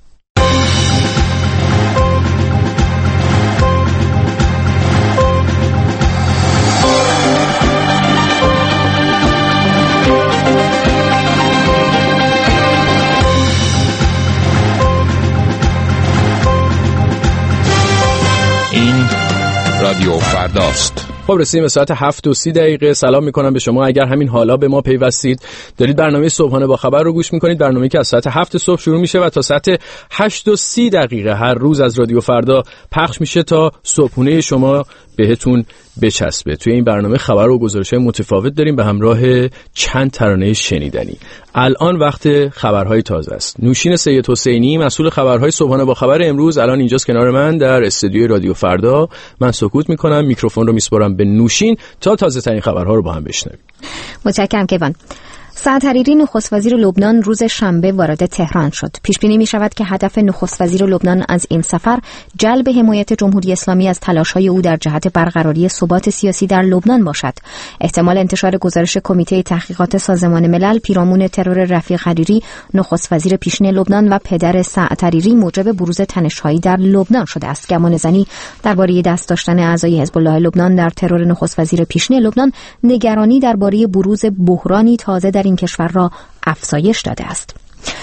رادیو فرداست. خب رسیدیم به ساعت هفت و سی دقیقه. سلام میکنم به شما. اگر همین حالا به ما پیوستید، دارید برنامه صبحانه با خبر رو گوش میکنید. برنامه‌ای که از ساعت هفت صبح شروع میشه و تا ساعت هشت و سی دقیقه هر روز از رادیو فردا پخش میشه تا صبحونه شما بهتون بچسبه. توی این برنامه خبر و گزارش‌های متفاوت داریم به همراه چند ترانه شنیدنی. الان وقت خبرهای تازه است. نوشین سید حسینی، مسئول خبرهای صبحانه با خبر امروز، الان اینجاست کنار من در استودیوی رادیو فردا. من سکوت میکنم، میکروفون رو میسپارم به نوشین تا تازه ترین خبرها رو با هم بشنویم. متشکرم کیوان. سعد حریری نخست وزیر لبنان روز شنبه وارد تهران شد. پیش بینی می شود که هدف نخست وزیر لبنان از این سفر جلب حمایت جمهوری اسلامی از تلاش‌های او در جهت برقراری ثبات سیاسی در لبنان باشد. احتمال انتشار گزارش کمیته تحقیقات سازمان ملل پیرامون ترور رفیق حریری نخست وزیر پیشین لبنان و پدر سعد حریری موجب بروز تنش‌هایی در لبنان شده است. گمانه‌زنی درباره دست داشتن اعضای حزب الله لبنان در ترور نخست وزیر پیشین لبنان نگرانی درباره بروز بحرانی تازه در این کشور را افزایش داده است.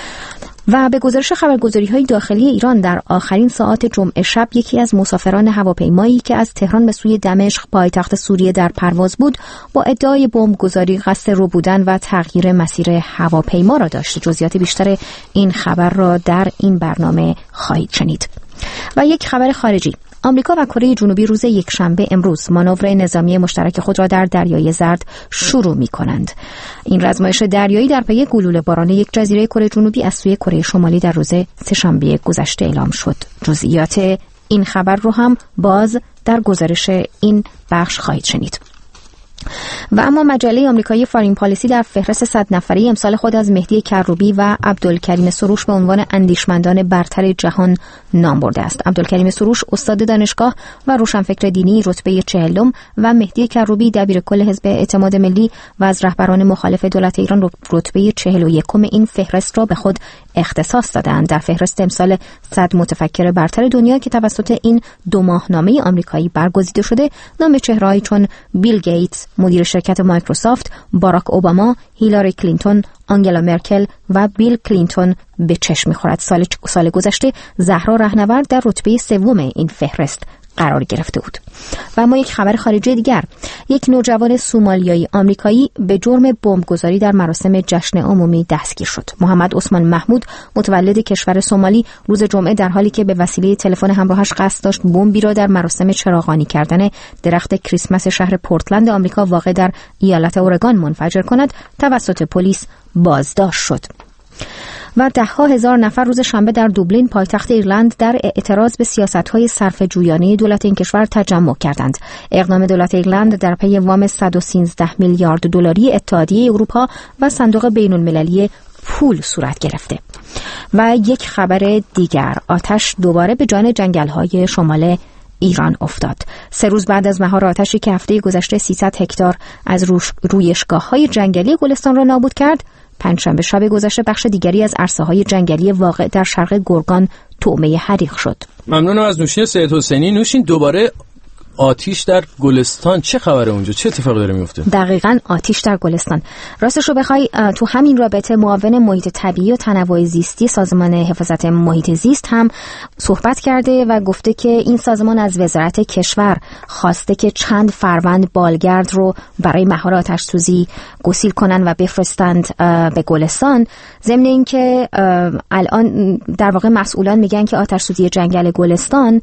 و به گزارش خبرگزاری‌های داخلی ایران در آخرین ساعات جمعه شب یکی از مسافران هواپیمایی که از تهران به سوی دمشق پایتخت سوریه در پرواز بود با ادعای بمبگذاری قصد رو بودن و تغییر مسیر هواپیما را داشت. جزئیات بیشتر این خبر را در این برنامه خواهید شنید. و یک خبر خارجی: آمریکا و کره جنوبی روز یکشنبه امروز مانور نظامی مشترک خود را در دریای زرد شروع می‌کنند. این رزمایش دریایی در پی گلوله باران یک جزیره کره جنوبی از سوی کره شمالی در روز سه‌شنبه گذشته اعلام شد. جزئیات این خبر رو هم باز در گزارش این بخش خواهید شنید. و اما مجله آمریکایی فارین پالیسی در فهرست صد نفری امسال خود از مهدی کروبی و عبدالکریم سروش به عنوان اندیشمندان برتر جهان نام برده است. عبدالکریم سروش استاد دانشگاه و روشنفکر دینی رتبه چهلم و مهدی کروبی دبیرکل حزب اعتماد ملی و از رهبران مخالف دولت ایران رتبه چهل و یکم این فهرست را به خود اختصاص دادند. در فهرست امسال صد متفکر برتر دنیا که توسط این دو ماهنامه آمریکایی برگزیده شده، نام چهره‌ای چون بیل گیتس مدیر شرکت مایکروسافت، باراک اوباما، هیلاری کلینتون، آنگلا مرکل و بیل کلینتون به چشم می‌خورد. سال سال گذشته زهرا رهنورد در رتبه سوم این فهرست قرار گرفته بود. و اما یک خبر خارجی دیگر: یک نوجوان سومالیایی آمریکایی به جرم بمبگذاری در مراسم جشن عمومی دستگیر شد. محمد عثمان محمود متولد کشور سومالی روز جمعه در حالی که به وسیله تلفن همراهش قصد داشت بمبی را در مراسم چراغانی کردن درخت کریسمس شهر پورتلند آمریکا واقع در ایالت اورگان منفجر کند، توسط پلیس بازداشت شد. و ده ها هزار نفر روز شنبه در دوبلین پایتخت ایرلند در اعتراض به سیاست‌های صرفه‌جویانه دولت این کشور تجمع کردند. اقدام دولت ایرلند در پی وام صد و سیزده میلیارد دلاری اتحادیه اروپا و صندوق بین‌المللی پول صورت گرفته. و یک خبر دیگر: آتش دوباره به جان جنگل‌های شمال ایران افتاد. سه روز بعد از مهار آتشی که هفته گذشته سیصد هکتار از رویشگاه‌های جنگلی گلستان را نابود کرد، پنجشنبه شب گذشته بخش دیگری از عرصه‌های جنگلی واقع در شرق گرگان طعمه حریق شد. ممنونم از نوشین سید حسینی. نوشین، دوباره آتش در گلستان، چه خبره اونجا؟ چه اتفاقی داره میفته؟ دقیقاً آتش در گلستان. راستش رو بخوای تو همین رابطه معاون محیط طبیعی و تنوع زیستی سازمان حفاظت محیط زیست هم صحبت کرده و گفته که این سازمان از وزارت کشور خواسته که چند فروند بالگرد رو برای مهار آتش سوزی گسیل کنن و بفرستند به گلستان. ضمن اینکه الان در واقع مسئولان میگن که آتش سوزی جنگل گلستان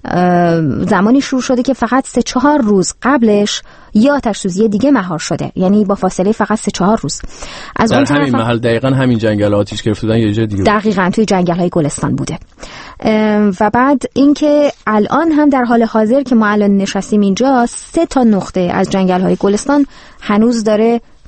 زمانی شروع شده که فقط سه چهار روز قبلش یا آتش سوزی دیگه مهار شده، یعنی با فاصله فقط سه چهار روز. از در همین محل دقیقاً همین جنگل آتش گرفته بودن یه جای دیگه. دقیقاً توی جنگل‌های گلستان بوده. و بعد اینکه الان هم در حال حاضر که ما الان نشستیم اینجا، سه تا نقطه از جنگل‌های گلستان هنوز داره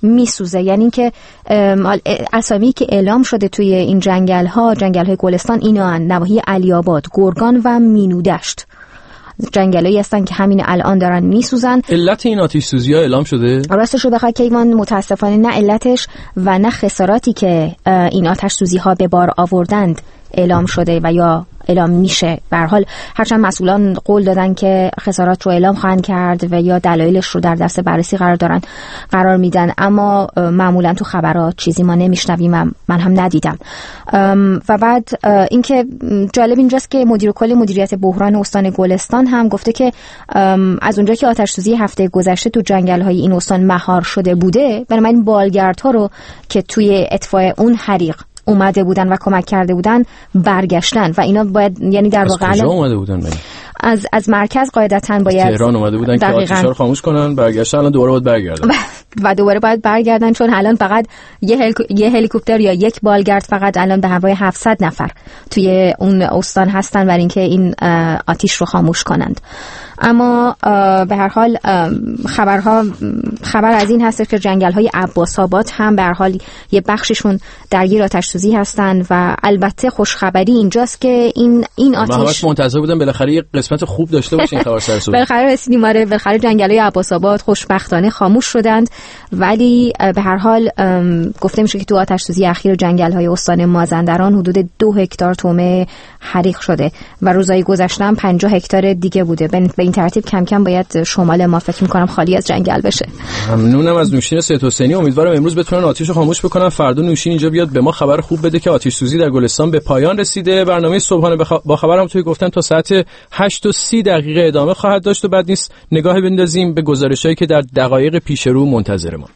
میسوزه. یعنی که اسامی که اعلام شده توی این جنگل ها، جنگل های گلستان، اینا هن نواحی علی آباد، گرگان و مینودشت. جنگلایی هستن که همین الان دارن میسوزن. علت این آتش سوزی ها اعلام شده؟ راستش رو بخوای کیوان، متاسفانه نه علتش و نه خساراتی که این آتش سوزی ها به بار آوردند اعلام شده و یا اعلام میشه. به هر حال هرچند مسئولان قول دادن که خسارات رو اعلام خواهند کرد و یا دلایلش رو در دست بررسی قرار دارن قرار میدن، اما معمولا تو خبرات چیزی ما نمیشنویم، من هم ندیدم. و بعد اینکه جالب اینجاست که مدیر کل مدیریت بحران استان گلستان هم گفته که از اونجا که آتش سوزی هفته گذشته تو جنگل های این استان مهار شده بوده، بنابراین بالگردها رو که توی اطفاء اون حریق اومده بودن و کمک کرده بودن برگشتن و اینا باید، یعنی در واقع از کجا اومده بودن؟ از از مرکز قاعدتاً باید تهران اومده بودن که آتش‌ها رو خاموش کنن، برگشتن، الان دوباره باید برگردن و دوباره باید برگردن، چون الان فقط یه هلیک... یه هلیکوپتر یا یک بالگرد فقط الان به همراه هفتصد نفر توی اون استان هستن برای اینکه این آتش رو خاموش کنند. اما به هر حال خبرها خبر از این هست که جنگل‌های عباس‌آباد هم به هر حال یه بخششون درگیر آتش سوزی هستن و البته خوشخبری اینجاست که این این آتش، من همش منتظر بودم بالاخره یه قسمت خوب داشته باشه این خبر سر صبح. بالاخره رسیدیم، آره، بالاخره جنگل‌های عباس‌آباد خوشبختانه خاموش شدند، ولی به هر حال گفته میشه که تو آتش سوزی اخیر جنگل‌های استان مازندران حدود دو هکتار تومه حریق شده و روزهای گذشته هم پنجاه هکتار دیگه بوده. به این ترتیب کم کم باید شمال ما فکر می‌کنم خالی از جنگل بشه. ممنونم از نوشین سید حسینی، امیدوارم امروز بتونن آتش رو خاموش بکنن، فردا نوشین اینجا بیاد به ما خبر خوب بده که آتش سوزی در گلستان به پایان رسیده. برنامه صبحانه بخ... با خبرم توی گفتن تا ساعت هشت و سی دقیقه ادامه خواهد داشت و بعد نیست نگاهی بندازیم به گزارشایی که در دقایق پیش رو منتظر ما.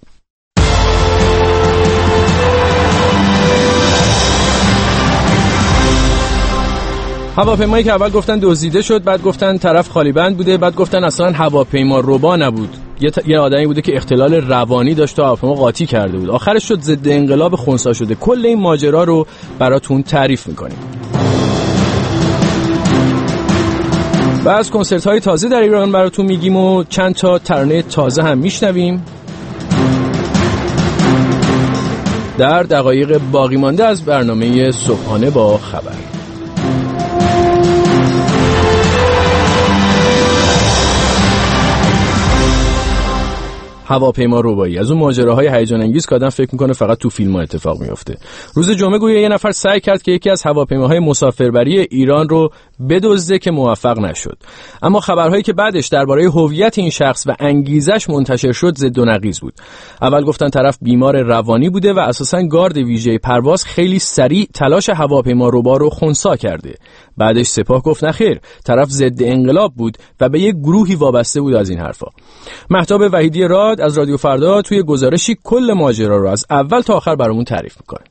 هواپیمایی که اول گفتن دزدیده شد، بعد گفتن طرف خالی بند بوده، بعد گفتن اصلا هواپیما ربا نبود، یه, ت... یه آدمی بوده که اختلال روانی داشت و هواپیما قاطی کرده بود، آخرش شد ضد انقلاب خنثی شده. کل این ماجرا رو براتون تعریف میکنیم. و از کنسرت های تازه در ایران براتون میگیم و چند تا ترانه تازه هم میشنویم. در دقایق باقی مانده از برنامه صبحانه با خبر. هواپیما ربایی از اون ماجراهای هیجان انگیز که آدم فکر میکنه فقط تو فیلم‌ها اتفاق میفته. روز جمعه گویا یه نفر سعی کرد که یکی از هواپیماهای مسافربری ایران رو بدزده که موفق نشد. اما خبرهایی که بعدش درباره هویت این شخص و انگیزش منتشر شد ضد و نقیض بود. اول گفتن طرف بیمار روانی بوده و اساساً گارد ویژه پرواز خیلی سریع تلاش هواپیما ربا رو خنثی کرده. بعدش سپاه گفت نخیر، طرف ضد انقلاب بود و به یک گروهی وابسته بود از این حرفا. مهتاب وحیدی راد از رادیو فردا توی گزارشی کل ماجرا رو از اول تا آخر برامون تعریف میکنه.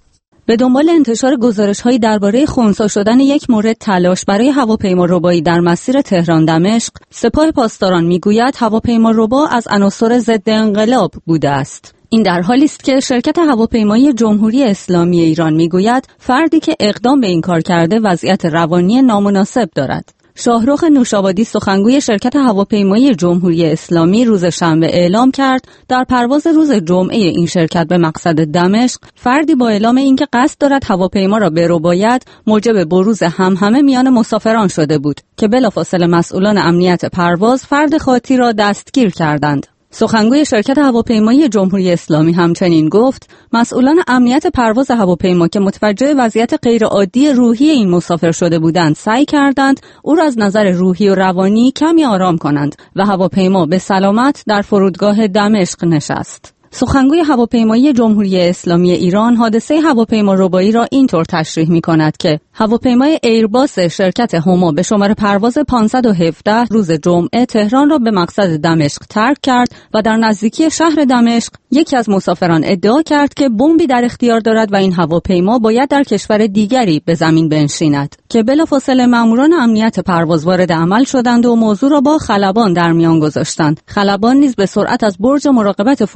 به دنبال انتشار گزارش‌هایی درباره خنثی شدن یک مورد تلاش برای هواپیما ربایی در مسیر تهران دمشق، سپاه پاسداران میگوید هواپیما ربا از عناصر ضد انقلاب بوده است. این در حالی است که شرکت هواپیمایی جمهوری اسلامی ایران میگوید فردی که اقدام به این کار کرده وضعیت روانی نامناسب دارد. شاهرخ نوشابادی سخنگوی شرکت هواپیمایی جمهوری اسلامی روز شنبه اعلام کرد در پرواز روز جمعه این شرکت به مقصد دمشق فردی با اعلام اینکه قصد دارد هواپیما را برباید موجب بروز همهمه میان مسافران شده بود که بلافاصله مسئولان امنیت پرواز فرد خاطی را دستگیر کردند. سخنگوی شرکت هواپیمایی جمهوری اسلامی همچنین گفت مسئولان امنیت پرواز هواپیما که متوجه وضعیت غیرعادی روحی این مسافر شده بودند سعی کردند او را از نظر روحی و روانی کمی آرام کنند و هواپیما به سلامت در فرودگاه دمشق نشست. سخنگوی هواپیمایی جمهوری اسلامی ایران حادثه هواپیما ربایی را اینطور تشریح می‌کند که هواپیمای ایرباس شرکت هما به شماره پرواز پانصد و هفده روز جمعه تهران را به مقصد دمشق ترک کرد و در نزدیکی شهر دمشق یکی از مسافران ادعا کرد که بمبی در اختیار دارد و این هواپیما باید در کشور دیگری به زمین بنشیند که بلافاصله ماموران امنیت پرواز وارد عمل شدند و موضوع را با خلبان در میان گذاشتند. خلبان نیز به سرعت از برج مراقبت فرودگاه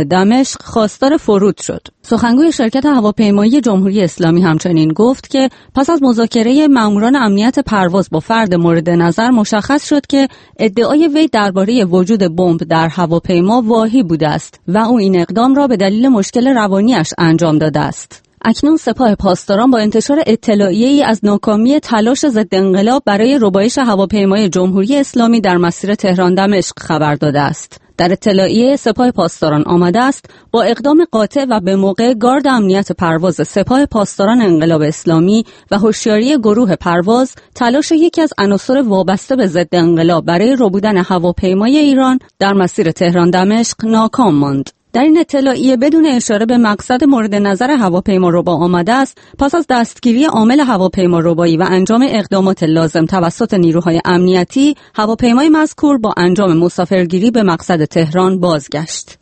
فرودگاه دمشق خواستار فرود شد. سخنگوی شرکت هواپیمایی جمهوری اسلامی همچنین گفت که پس از مذاکره ماموران امنیت پرواز با فرد مورد نظر مشخص شد که ادعای وی درباره وجود بمب در هواپیما واهی بوده است و او این اقدام را به دلیل مشکل روانیش انجام داده است. اکنون سپاه پاسداران با انتشار اطلاعیه‌ای از ناکامی تلاش ضد انقلاب برای ربایش هواپیمای جمهوری اسلامی در مسیر تهران دمشق خبر داده است. در اطلاعیه سپاه پاسداران آمده است با اقدام قاطع و به موقع گارد امنیت پرواز سپاه پاسداران انقلاب اسلامی و هوشیاری گروه پرواز تلاش یکی از عناصر وابسته به ضد انقلاب برای ربودن هواپیمای ایران در مسیر تهران دمشق ناکام ماند. در این اطلاعیه بدون اشاره به مقصد مورد نظر هواپیماربا آمده است پس از دستگیری عامل هواپیماربایی و انجام اقدامات لازم توسط نیروهای امنیتی هواپیمای مذکور با انجام مسافرگیری به مقصد تهران بازگشت.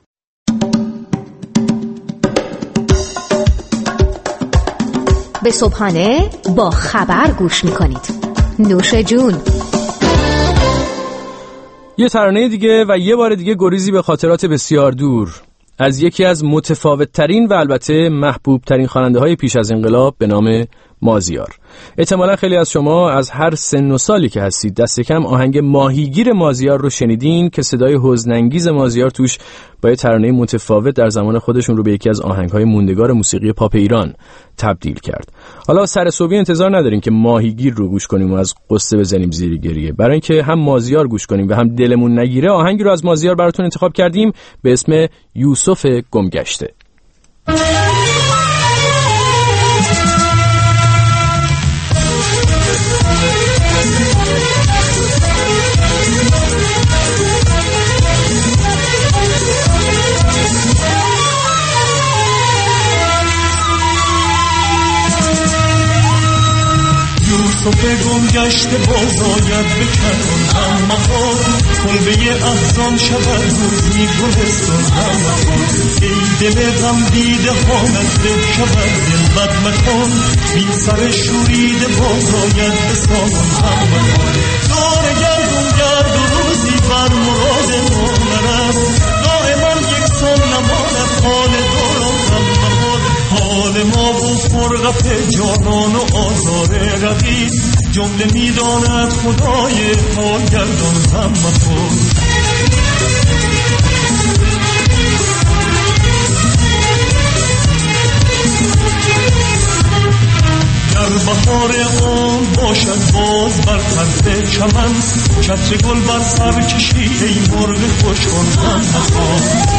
به صبحانه با خبر گوش می‌کنید. نوش جون. یه ترانه دیگه و یه بار دیگه گریزی به خاطرات بسیار دور از یکی از متفاوت‌ترین و البته محبوب‌ترین خواننده‌های پیش از انقلاب به نام مازیار. احتمالاً خیلی از شما از هر سن و سالی که هستید دست کم آهنگ ماهیگیر مازیار رو شنیدین که صدای حزن‌انگیز مازیار توش با یه ترانه متفاوت در زمان خودشون رو به یکی از آهنگ‌های موندگار موسیقی پاپ ایران تبدیل کرد. حالا سر صبحی انتظار نداریم که ماهیگیر رو گوش کنیم و از قصه بزنیم زیر گریه. برای اینکه هم مازیار گوش کنیم و هم دلمون نگیره آهنگی رو از مازیار براتون انتخاب کردیم به اسم یوسف گمگشته. یوسف گمگشته باز آید به کنون هم مخور کلبه احزان شود روزی گلستان هم مخور ای دل غم دیده حالت دل شود دل بد مکن بی سر شوریده باز آید به سامون هم مخور دور گردون گرد و روزی بر مراد ما نرست دائما یک سان نماند حال دوران هم مخور حال ما و فرقت جانان و آزار رقیب جمله میداند خدای حال گردان هم مخور گر بهار آن باشد باز بر طرف چمن چتر گل بر سر کشی ای مرغ خوشخوان هم مخور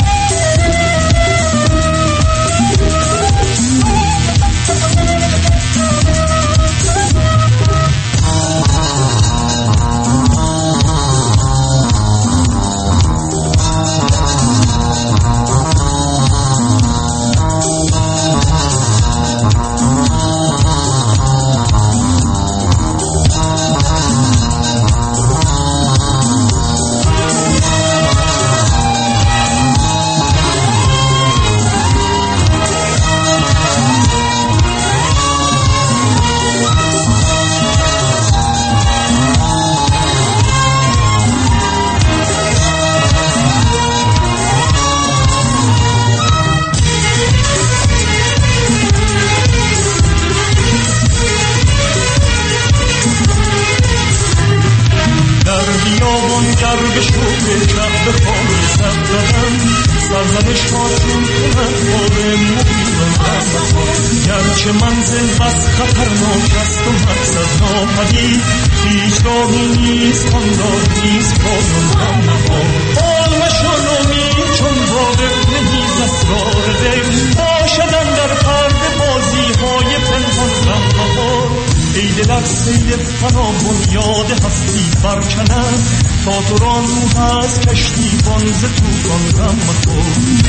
گرچه منزل بس خطرناک است و مقصد ناپدید هیچ راهی نیست آن را نیست پایان هم نهاد حال مشو نومید چون واقف نیز اسرار غیب باشد اندر پرده بازی‌های پنهان غم بهار ای دل از سیل فنا بنیاد هستی برکند تا تو را روح از کشتیبان ز طوفان غم مخور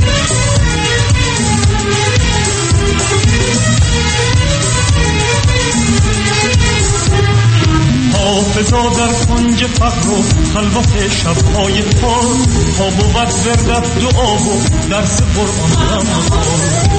حافظا در کنج فقر و خلوت شبهای پار تا بود وردت دعا و درس قرآن هم مخور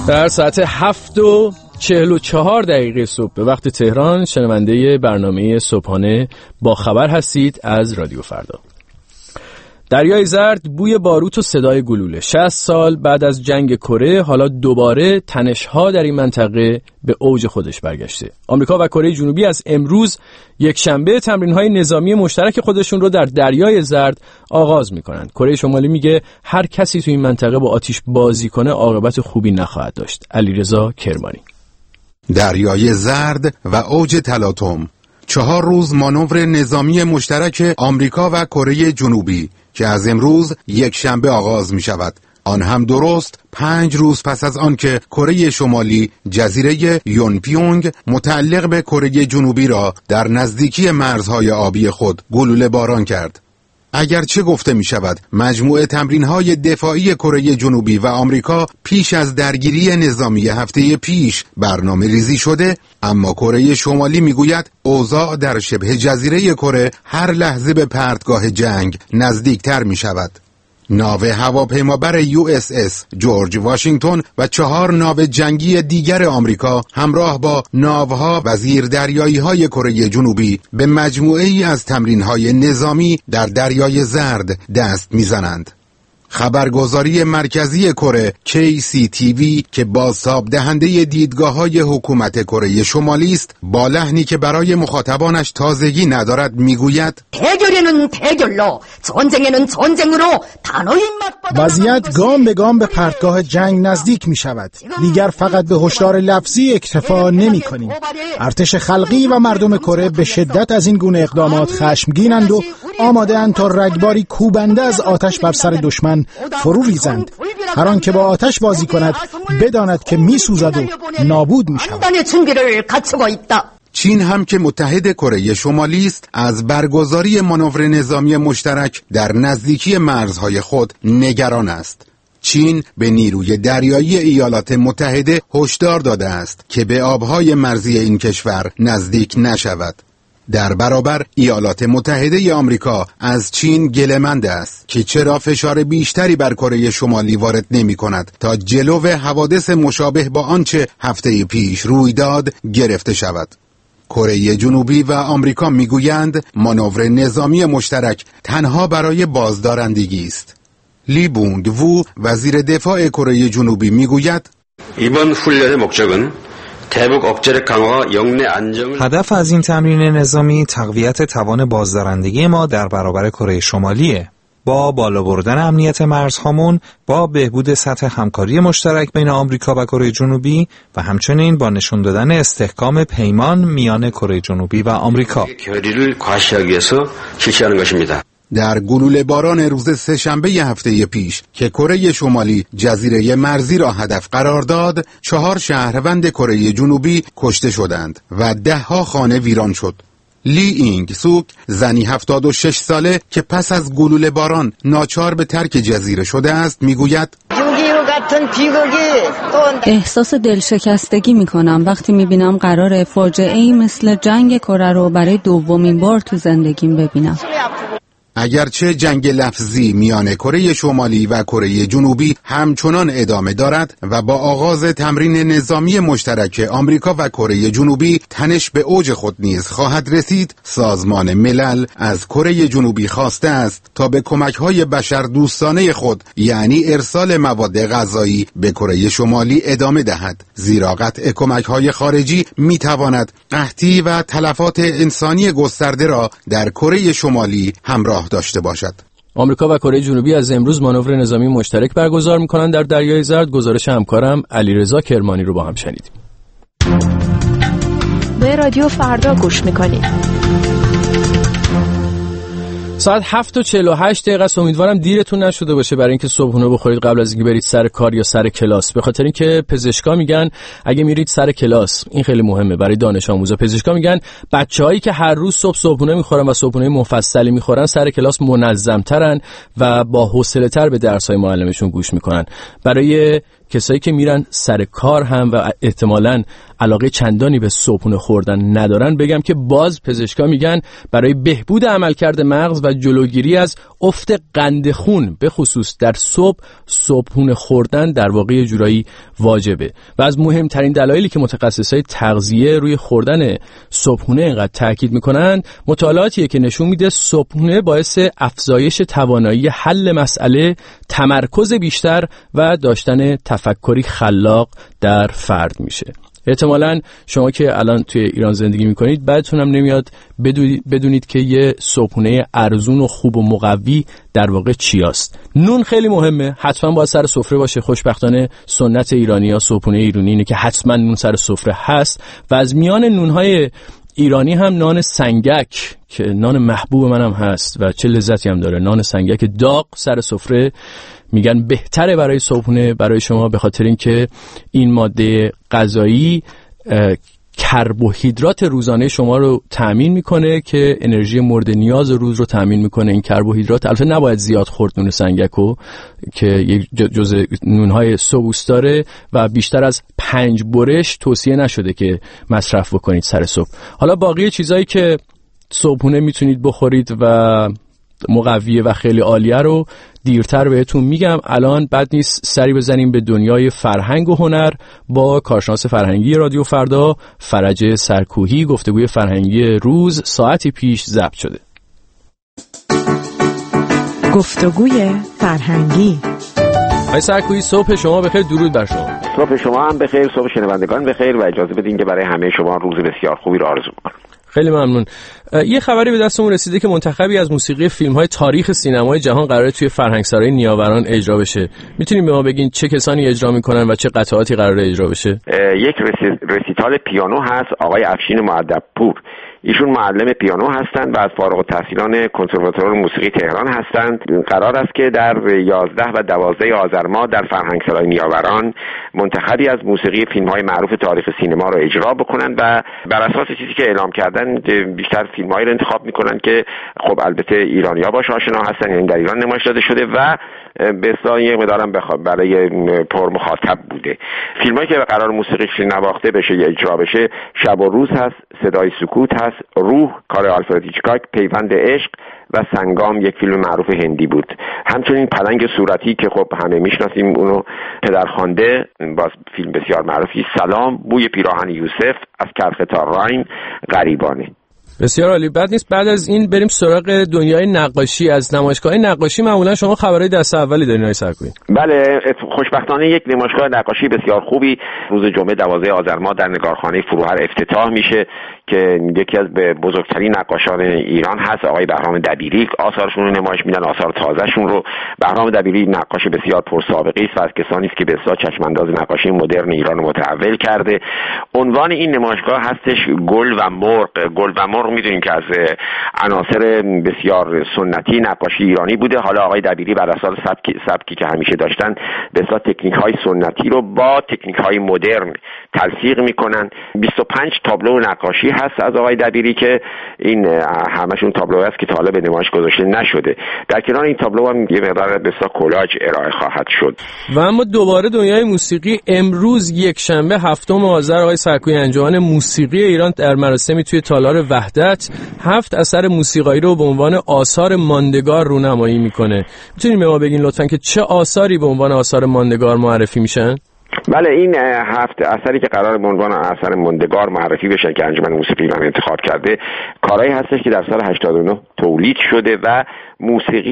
در ساعت هفت و چهل و چهار دقیقه صبح به وقت تهران شنونده برنامه صبحانه با خبر هستید از رادیو فردا. دریای زرد، بوی باروت و صدای گلوله. شصت سال بعد از جنگ کره حالا دوباره تنش‌ها در این منطقه به اوج خودش برگشته. آمریکا و کره جنوبی از امروز یک شنبه تمرین‌های نظامی مشترک خودشون رو در دریای زرد آغاز می‌کنند. کره شمالی میگه هر کسی تو این منطقه با آتش بازی کنه عاقبت خوبی نخواهد داشت. علیرضا کرمانی. دریای زرد و اوج تلاطم. چهار روز مانور نظامی مشترک آمریکا و کره جنوبی که از امروز یک شنبه آغاز می شود. آن هم درست پنج روز پس از آن که کره شمالی جزیره یونپیونگ متعلق به کره جنوبی را در نزدیکی مرزهای آبی خود گلوله باران کرد. اگرچه گفته می شود مجموعه تمرین‌های دفاعی کره جنوبی و آمریکا پیش از درگیری نظامی هفته پیش برنامه ریزی شده، اما کره شمالی می گوید اوضاع در شبه جزیره کره هر لحظه به پرتگاه جنگ نزدیکتر می شود. ناو هواپیمابر یو اس اس جورج واشنگتن و چهار ناو جنگی دیگر آمریکا همراه با ناوها و زیردریایی‌های کره جنوبی به مجموعه‌ای از تمرین‌های نظامی در دریای زرد دست می‌زنند. خبرگزاری مرکزی کره کی سی تی وی که بازتاب دهنده دیدگاه‌های حکومت کره شمالی است، با لحنی که برای مخاطبانش تازگی ندارد میگوید وضعیت گام به گام به پرتگاه جنگ نزدیک می شود. دیگر فقط به هشدار لفظی اکتفا نمی کنیم. ارتش خلقی و مردم کره به شدت از این گونه اقدامات خشمگینند و آماده اند تا رگباری کوبنده از آتش بر سر دشمن فرو ریزند. هر آن که با آتش بازی کند بداند که می سوزد و نابود می شود. چین هم که متحد کره شمالی است از برگزاری مانور نظامی مشترک در نزدیکی مرزهای خود نگران است. چین به نیروی دریایی ایالات متحده هشدار داده است که به آبهای مرزی این کشور نزدیک نشود. در برابر ایالات متحده آمریکا از چین گله‌مند است که چرا فشار بیشتری بر کره شمالی وارد نمی کند تا جلو حوادث مشابه با آنچه هفته پیش روی داد گرفته شود. کره جنوبی و آمریکا میگویند مانور نظامی مشترک تنها برای بازدارندگی است. لی بونگ وو وزیر دفاع کره جنوبی میگوید 이번 훈련의 목적은 대북 억제력 강화와 영내 안정을 هدف از این تمرین نظامی تقویت توان بازدارندگی ما در برابر کره شمالیه. با بالا بردن امنیت مرزهامون، با بهبود سطح همکاری مشترک بین آمریکا و کره جنوبی و همچنین با نشون دادن استحکام پیمان میان کره جنوبی و آمریکا. 결의를 과시하기 위해서 실시하는 것입니다. در گلوله باران روز سه‌شنبه هفته پیش که کره شمالی جزیره مرزی را هدف قرار داد، چهار شهروند کره جنوبی کشته شدند و ده ها خانه ویران شد. لی اینگ سوک، زنی هفتاد و شش ساله که پس از گلوله باران ناچار به ترک جزیره شده است، میگوید احساس دلشکستگی میکنم وقتی میبینم قرار فاجعه‌ای مثل جنگ کره رو برای دومین بار تو زندگیم ببینم. اگرچه جنگ لفظی میان کره شمالی و کره جنوبی همچنان ادامه دارد و با آغاز تمرین نظامی مشترک آمریکا و کره جنوبی تنش به اوج خود نیز خواهد رسید، سازمان ملل از کره جنوبی خواسته است تا به کمک‌های بشر دوستانه خود یعنی ارسال مواد غذایی به کره شمالی ادامه دهد، زیرا قطع کمک‌های خارجی میتواند قحطی و تلفات انسانی گسترده را در کره شمالی همراه داشته باشد. آمریکا و کره جنوبی از امروز مانور نظامی مشترک برگزار می‌کنند در دریای زرد. گزارش همکارم علیرضا کرمانی رو با هم شنیدیم. به رادیو فردا گوش می‌کنید. ساعت هفت و چهل و هشت دقیقه است. امیدوارم دیرتون نشده باشه برای اینکه صبحونه بخورید قبل از اینکه برید سر کار یا سر کلاس، به خاطر اینکه پزشکا میگن اگه میرید سر کلاس، این خیلی مهمه برای دانش آموزا، پزشکا میگن بچه‌هایی که هر روز صبح صبحونه میخورن و صبحونه مفصلی میخورن سر کلاس منظم‌ترن و با حوصله‌تر به درس‌های معلمشون گوش میکنن. برای کسایی که میرن سر کار هم و احتمالاً علاقه چندانی به صبحونه خوردن ندارن بگم که باز پزشکا میگن برای بهبود عملکرد مغز و جلوگیری از افت قند خون به خصوص در صبح صبحونه خوردن در واقع یه جورایی واجبه و از مهمترین دلایلی که متخصصای تغذیه روی خوردن صبحونه اینقدر تاکید میکنن مطالعاتیه که نشون میده صبحونه باعث افزایش توانایی حل مسئله، تمرکز بیشتر و داشتن تفکری خلاق در فرد میشه. احتمالاً شما که الان توی ایران زندگی میکنید بعدتون هم نمیاد بدونید که یه صبحونه ارزون و خوب و مقوی در واقع چی است. نون خیلی مهمه، حتما باید سر سفره باشه. خوشبختانه سنت ایرانی‌ها صبحونه ایرانی اینه که حتما نون سر سفره هست و از میان نونهای ایرانی هم نان سنگک که نان محبوب منم هست و چه لذتی هم داره. نان سنگک داغ سر سفره میگن بهتره برای صبحونه برای شما به خاطر اینکه این ماده غذایی کربوهیدرات روزانه شما رو تأمین میکنه که انرژی مورد نیاز روز رو تأمین میکنه. این کربوهیدرات البته نباید زیاد خورد نون سنگکو که یک جزء نونهای سبوس داره و بیشتر از پنج برش توصیه نشده که مصرف بکنید سر صبح. حالا باقی چیزایی که صبحونه میتونید بخورید و مقویه و خیلی عالیه رو دیرتر بهتون میگم. الان بد نیست سری بزنیم به دنیای فرهنگ و هنر با کارشناس فرهنگی رادیو فردا فرج سرکوهی. گفتگوی فرهنگی روز ساعتی پیش ضبط شده. گفتگوی فرهنگی. آقای سرکوهی صبح شما بخیر. درود بر شما. صبح شما هم بخیر، صبح شنوندگان بخیر و اجازه بدین که برای همه شما روز بسیار خوبی رو آرزو کنم. خیلی ممنون. یه خبری به دستمون رسیده که منتخبی از موسیقی فیلم‌های تاریخ سینمای جهان قراره توی فرهنگسرای نیاوران اجرا بشه. میتونیم به ما بگین چه کسانی اجرا میکنن و چه قطعاتی قراره اجرا بشه؟ یک رسیتال پیانو هست، آقای افشین مؤدب‌پور. ایشون معلم پیانو هستند و از فارغ التحصیلان کنسرواتوار موسیقی تهران هستند. قرار است که در یازده و دوازده آذر ماه در فرهنگسرای نیاوران منتخبی از موسیقی فیلم‌های معروف تاریخ سینما رو اجرا بکنند و بر اساس چیزی که اعلام کردن بیشتر فیلم‌هایی رو انتخاب میکنن که خب البته ایرانی‌ها باش آشنا هستن، یعنی در ایران نمایش داده شده و به اصطلاح یک مقدارم برای پر مخاطب بوده. فیلمایی که قرار موسیقیش نواخته بشه یا اجرا بشه شب و روز هست، صدای سکوت هست، روح کار آلفرد هیچکاک، پیوند عشق و سنگام یک فیلم معروف هندی بود. همچنین پلنگ صورتی که خب همه میشناسیم اونو پدرخوانده، باز فیلم بسیار معروفی. سلام، بوی پیراهن یوسف، از کرخ تا راین، غریبانه. بسیار عالی. بعد نیست بعد از این بریم سراغ دنیای نقاشی. از نمایشگاه نقاشی معمولا شما خبرهای دست اولی دارین آقای سرکوهی؟ بله، خوشبختانه یک نمایشگاه نقاشی بسیار خوبی روز جمعه دوازده آذر ماه در نگارخانه فروهر افتتاح میشه که یکی از بزرگترین نقاشان ایران هست، آقای بهرام دبیری. آثارشون رو نمایش میدن، آثار تازهشون رو. بهرام دبیری نقاش بسیار پرسابقه است و از کسانی است که به اصطلاح چشمانداز نقاشی مدرن ایران رو متحول کرده. عنوان این نمایشگاه هستش گل و مرغ. گل و مرغ میدونیم که از عناصر بسیار سنتی نقاشی ایرانی بوده. حالا آقای دبیری بر اساس سبکی, سبکی که همیشه داشتن به اصطلاح تکنیک‌های سنتی رو با تکنیک‌های مدرن تلفیق میکنن. بیست و پنج تابلو نقاشی هست از آقای دبیری که این همشون تابلو است که تا حالا به نمایش گذاشته نشده. در کنار این تابلو هم یه مقدار به اصطلاح کلاژ ارائه خواهد شد. و اما دوباره دنیای موسیقی. امروز یک شنبه هفتم آذر آقای سرکوهی انجمن موسیقی ایران در مراسمی توی تالار وحدت هفت اثر موسیقایی رو به عنوان آثار ماندگار رونمایی میکنه. میتونید به ما بگین لطفاً که چه آثاری به عنوان آثار ماندگار معرفی میشن؟ بله، این هفت اثری که قرار به عنوان اثر ماندگار معرفی بشن که انجمن موسیقی ایران انتخاب کرده کارهایی هستش که در سال هشتاد و نه تولید شده و موسیقی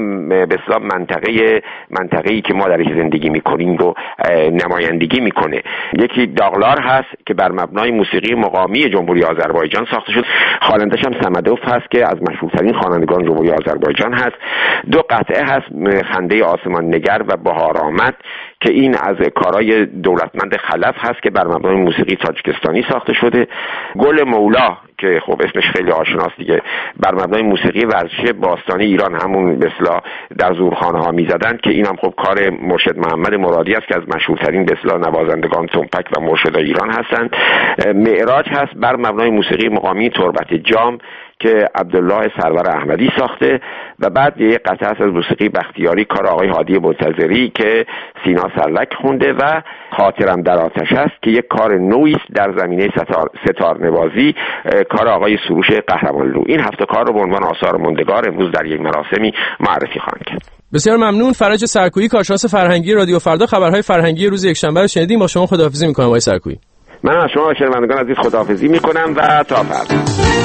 به اصطلاح منطقه منطقه‌ای که ما درش زندگی می‌کنیم رو نمایندگی می‌کنه. یکی داغلار هست که بر مبنای موسیقی مقامی جمهوری آذربایجان ساخته شد. خوانندش هم سمدوف هست که از مشهورترین خوانندگان جمهوری آذربایجان هست. دو قطعه هست، خنده آسمان نگر و بهار آمد که این از کارهای دولتمند خلف هست که بر مبنای موسیقی تاجیکستانی ساخته شده. گل مولا که خب اسمش خیلی آشناست دیگه، بر مبنای موسیقی ورزشی باستانی ایران همون به اصطلاح در زورخانه ها میزدن که اینم خب کار مرشد محمد مرادی است که از مشهورترین به اصطلاح نوازندگان تنپک و مرشدای ایران هستند. معراج هست بر مبنای موسیقی مقامی تربت جام که عبدالله سرور احمدی ساخته و بعد یه قطعه از موسیقی بختیاری کار آقای هادی منتظری که سینا سرلک خونده و خاطرم در آتش است که یک کار نوعی است در زمینه ستار ستار نوازی کار آقای سروش قهرمانلو. این هفت کار رو به عنوان آثار موندگار امروز در یک مراسمی معرفی خواهند کرد. بسیار ممنون. فرج سرکویی، کارشناس فرهنگی رادیو فردا، خبرهای فرهنگی روز یکشنبه رو شنیدیم. با شما خداحافظی می‌کنم آقای سرکویی. من از شما شنوندگان عزیز خداحافظی می‌کنم و تا فردا.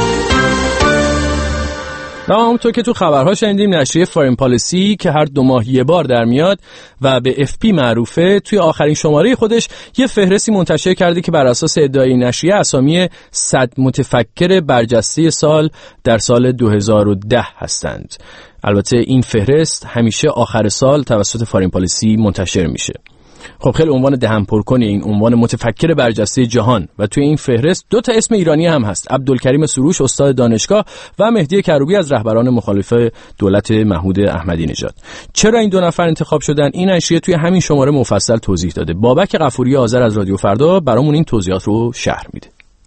و همونطور که تو خبرها شنیدیم، نشریه فارین پالیسی که هر دو ماه یه بار در میاد و به اف پی معروفه، توی آخرین شماره خودش یه فهرستی منتشر کرده که بر اساس ادعای نشریه اسامی صد متفکر برجسته سال در سال دو هزار و ده هستند. البته این فهرست همیشه آخر سال توسط فارین پالیسی منتشر میشه. خب خیلی عنوان دهن پرکنی این عنوان متفکر برجسته جهان و توی این فهرست دو تا اسم ایرانی هم هست: عبدالکریم سروش استاد دانشگاه و مهدی کروبی از رهبران مخالف دولت محمود احمدی نژاد. چرا این دو نفر انتخاب شدن؟ این نشریه توی همین شماره مفصل توضیح داده. بابک غفوری آذر از رادیو فردا برامون این توضیحات رو شرح میده.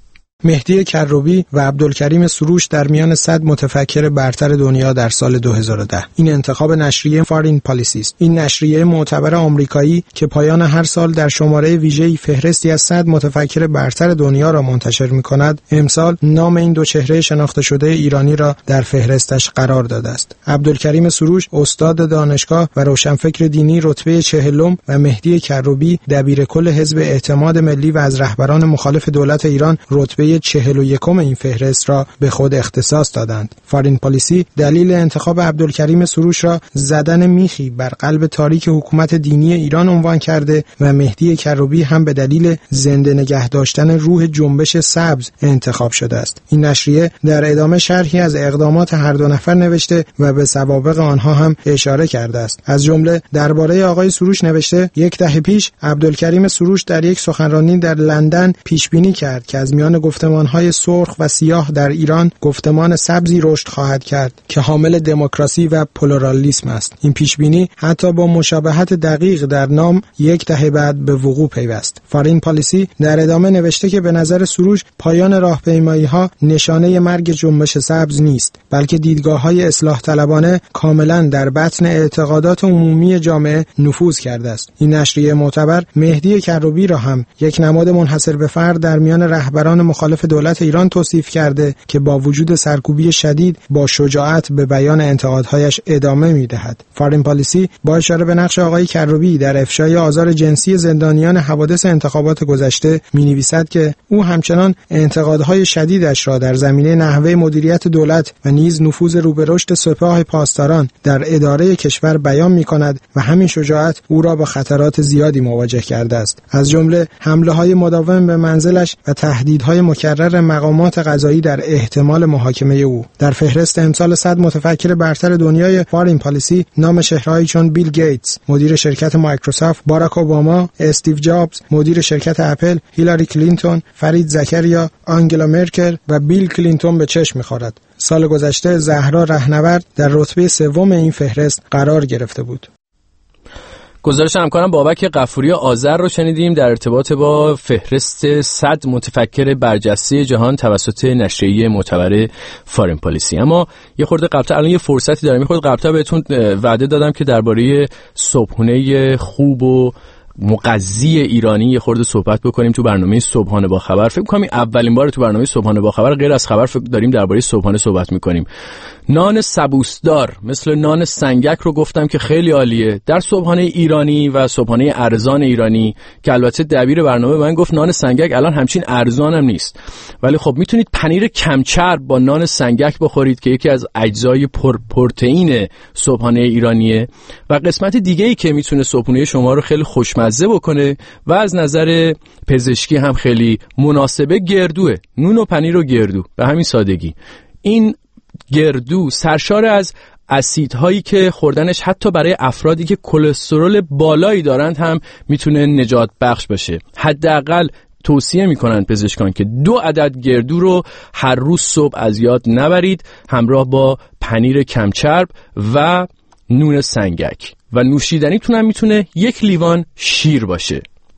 مهدی کروبی و عبدالکریم سروش در میان صد متفکر برتر دنیا در سال دو هزار و ده. این انتخاب نشریه فارین پالیسی است. این نشریه معتبر آمریکایی که پایان هر سال در شماره ویژه‌ای فهرستی از صد متفکر برتر دنیا را منتشر می‌کند، امسال نام این دو چهره شناخته شده ایرانی را در فهرستش قرار داده است. عبدالکریم سروش استاد دانشگاه و روشنفکر دینی رتبه چهلم و مهدی کروبی دبیرکل حزب اعتماد ملی و از رهبران مخالف دولت ایران رتبه چهل و یکم این فهرست را به خود اختصاص دادند. فارین پالیسی دلیل انتخاب عبدالکریم سروش را زدن میخی بر قلب تاریک حکومت دینی ایران عنوان کرده و مهدی کروبی هم به دلیل زنده نگه داشتن روح جنبش سبز انتخاب شده است. این نشریه در ادامه شرحی از اقدامات هر دو نفر نوشته و به سوابق آنها هم اشاره کرده است. از جمله درباره آقای سروش نوشته: یک دهه پیش عبدالکریم سروش در یک سخنرانی در لندن پیش بینی کرد که از میان گفتمان‌های سرخ و سیاه در ایران گفتمان سبزی رشد خواهد کرد که حامل دموکراسی و پلورالیسم است. این پیشبینی حتی با مشابهت دقیق در نام یک دهه بعد به وقوع پیوست. فارین پالیسی در ادامه نوشته که به نظر سروش پایان راهپیمایی‌ها نشانه مرگ جنبش سبز نیست، بلکه دیدگاه‌های اصلاح طلبانه کاملاً در بطن اعتقادات عمومی جامعه نفوذ کرده است. این نشریه معتبر مهدی کروبی را هم یک نماد منحصر به فرد در میان رهبران مخالف دولت ایران توصیف کرده که با وجود سرکوبی شدید با شجاعت به بیان انتقادهایش ادامه می‌دهد. فارین پالیسی با اشاره به نقش آقای کروبی در افشای آزار جنسی زندانیان حوادث انتخابات گذشته می‌نویسد که او همچنان انتقادهای شدیدش را در زمینه نحوه مدیریت دولت و نیز نفوذ رو به رشد سپاه پاسداران در اداره کشور بیان می‌کند و همین شجاعت او را با خطرات زیادی مواجه کرده است، از جمله حمله‌های مداوم به منزلش و تهدیدهای مکرر مقامات قضایی در احتمال محاکمه او. در فهرست امسال صد متفکر برتر دنیای فارین پالیسی نام چهره‌هایی چون بیل گیتس مدیر شرکت مایکروسافت، باراک اوباما، استیو جابز مدیر شرکت اپل، هیلاری کلینتون، فرید زکریا، آنگلا مرکل و بیل کلینتون به چشم می‌خورد. سال گذشته زهرا رهنورد در رتبه سوم این فهرست قرار گرفته بود. گزارش همکارم بابک غفوری آذر رو شنیدیم در ارتباط با فهرست صد متفکر برجسته جهان توسط نشریه معتبر فارین پالیسی. اما یه خورده قبل‌تر الان یه فرصتی دارم، یه خورده قبل‌تر بهتون وعده دادم که درباره صبحونه خوب و مغذی ایرانی یه خورده صحبت بکنیم تو برنامه صبحانه با خبر. فکر می‌کنم اولین بار تو برنامه صبحانه با خبر غیر از خبر فکر داریم درباره صبحانه صحبت می‌کنیم. نان سبوسدار مثل نان سنگک رو گفتم که خیلی عالیه در صبحانه ایرانی و صبحانه ارزان ایرانی، که البته دبیر برنامه من گفت نان سنگک الان همچین ارزان هم نیست، ولی خب میتونید پنیر کمچرب با نان سنگک بخورید که یکی از اجزای پر پروتئین صبحانه ایرانیه. و قسمت دیگه‌ای که میتونه صبحانه شما رو خیلی خوشمزه بکنه و از نظر پزشکی هم خیلی مناسبه گردوه، نون و پنیر و گردو به همین سادگی. این گردو سرشار از اسیدهایی که خوردنش حتی برای افرادی که کلسترول بالایی دارند هم میتونه نجات بخش باشه. حداقل توصیه میکنن پزشکان که دو عدد گردو رو هر روز صبح از یاد نبرید، همراه با پنیر کمچرب و نون سنگک. و نوشیدنیتون هم میتونه یک لیوان شیر باشه.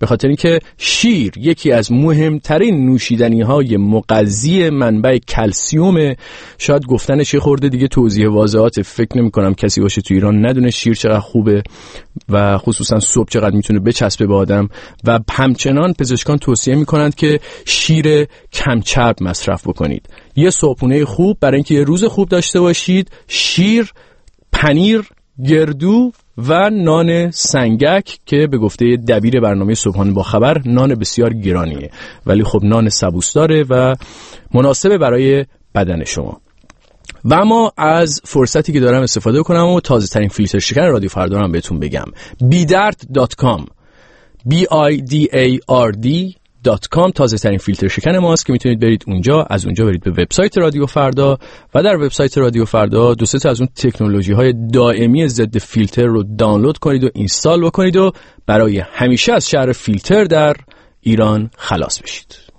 به خاطر اینکه شیر یکی از مهمترین نوشیدنی های مغذی منبع کلسیوم. شاید گفتنش یه خورده دیگه توضیح واضحات، فکر نمی کنم کسی باشه تو ایران ندونه شیر چقدر خوبه و خصوصا صبح چقدر میتونه بچسبه به آدم. و همچنان پزشکان توصیه میکنند که شیر کم چرب مصرف بکنید. یه صبحونه خوب برای اینکه یه روز خوب داشته باشید، شیر، پنیر، گردو و نان سنگک که به گفته دبیر برنامه صبحانه با خبر نان بسیار گرانیه، ولی خب نان سبوس داره و مناسبه برای بدن شما. و اما از فرصتی که دارم استفاده کنم و تازه ترین فیلتر شکن رادیو فردا هم بهتون بگم. بیدرد دات کام بی آی دی ای آر دی دات کام تازه ترین فیلتر شکن ماست که میتونید برید اونجا، از اونجا برید به وبسایت رادیو فردا و در وبسایت رادیو فردا دو سه تا از اون تکنولوژی های دائمی ضد فیلتر رو دانلود کنید و اینستال بکنید و برای همیشه از شر فیلتر در ایران خلاص بشید.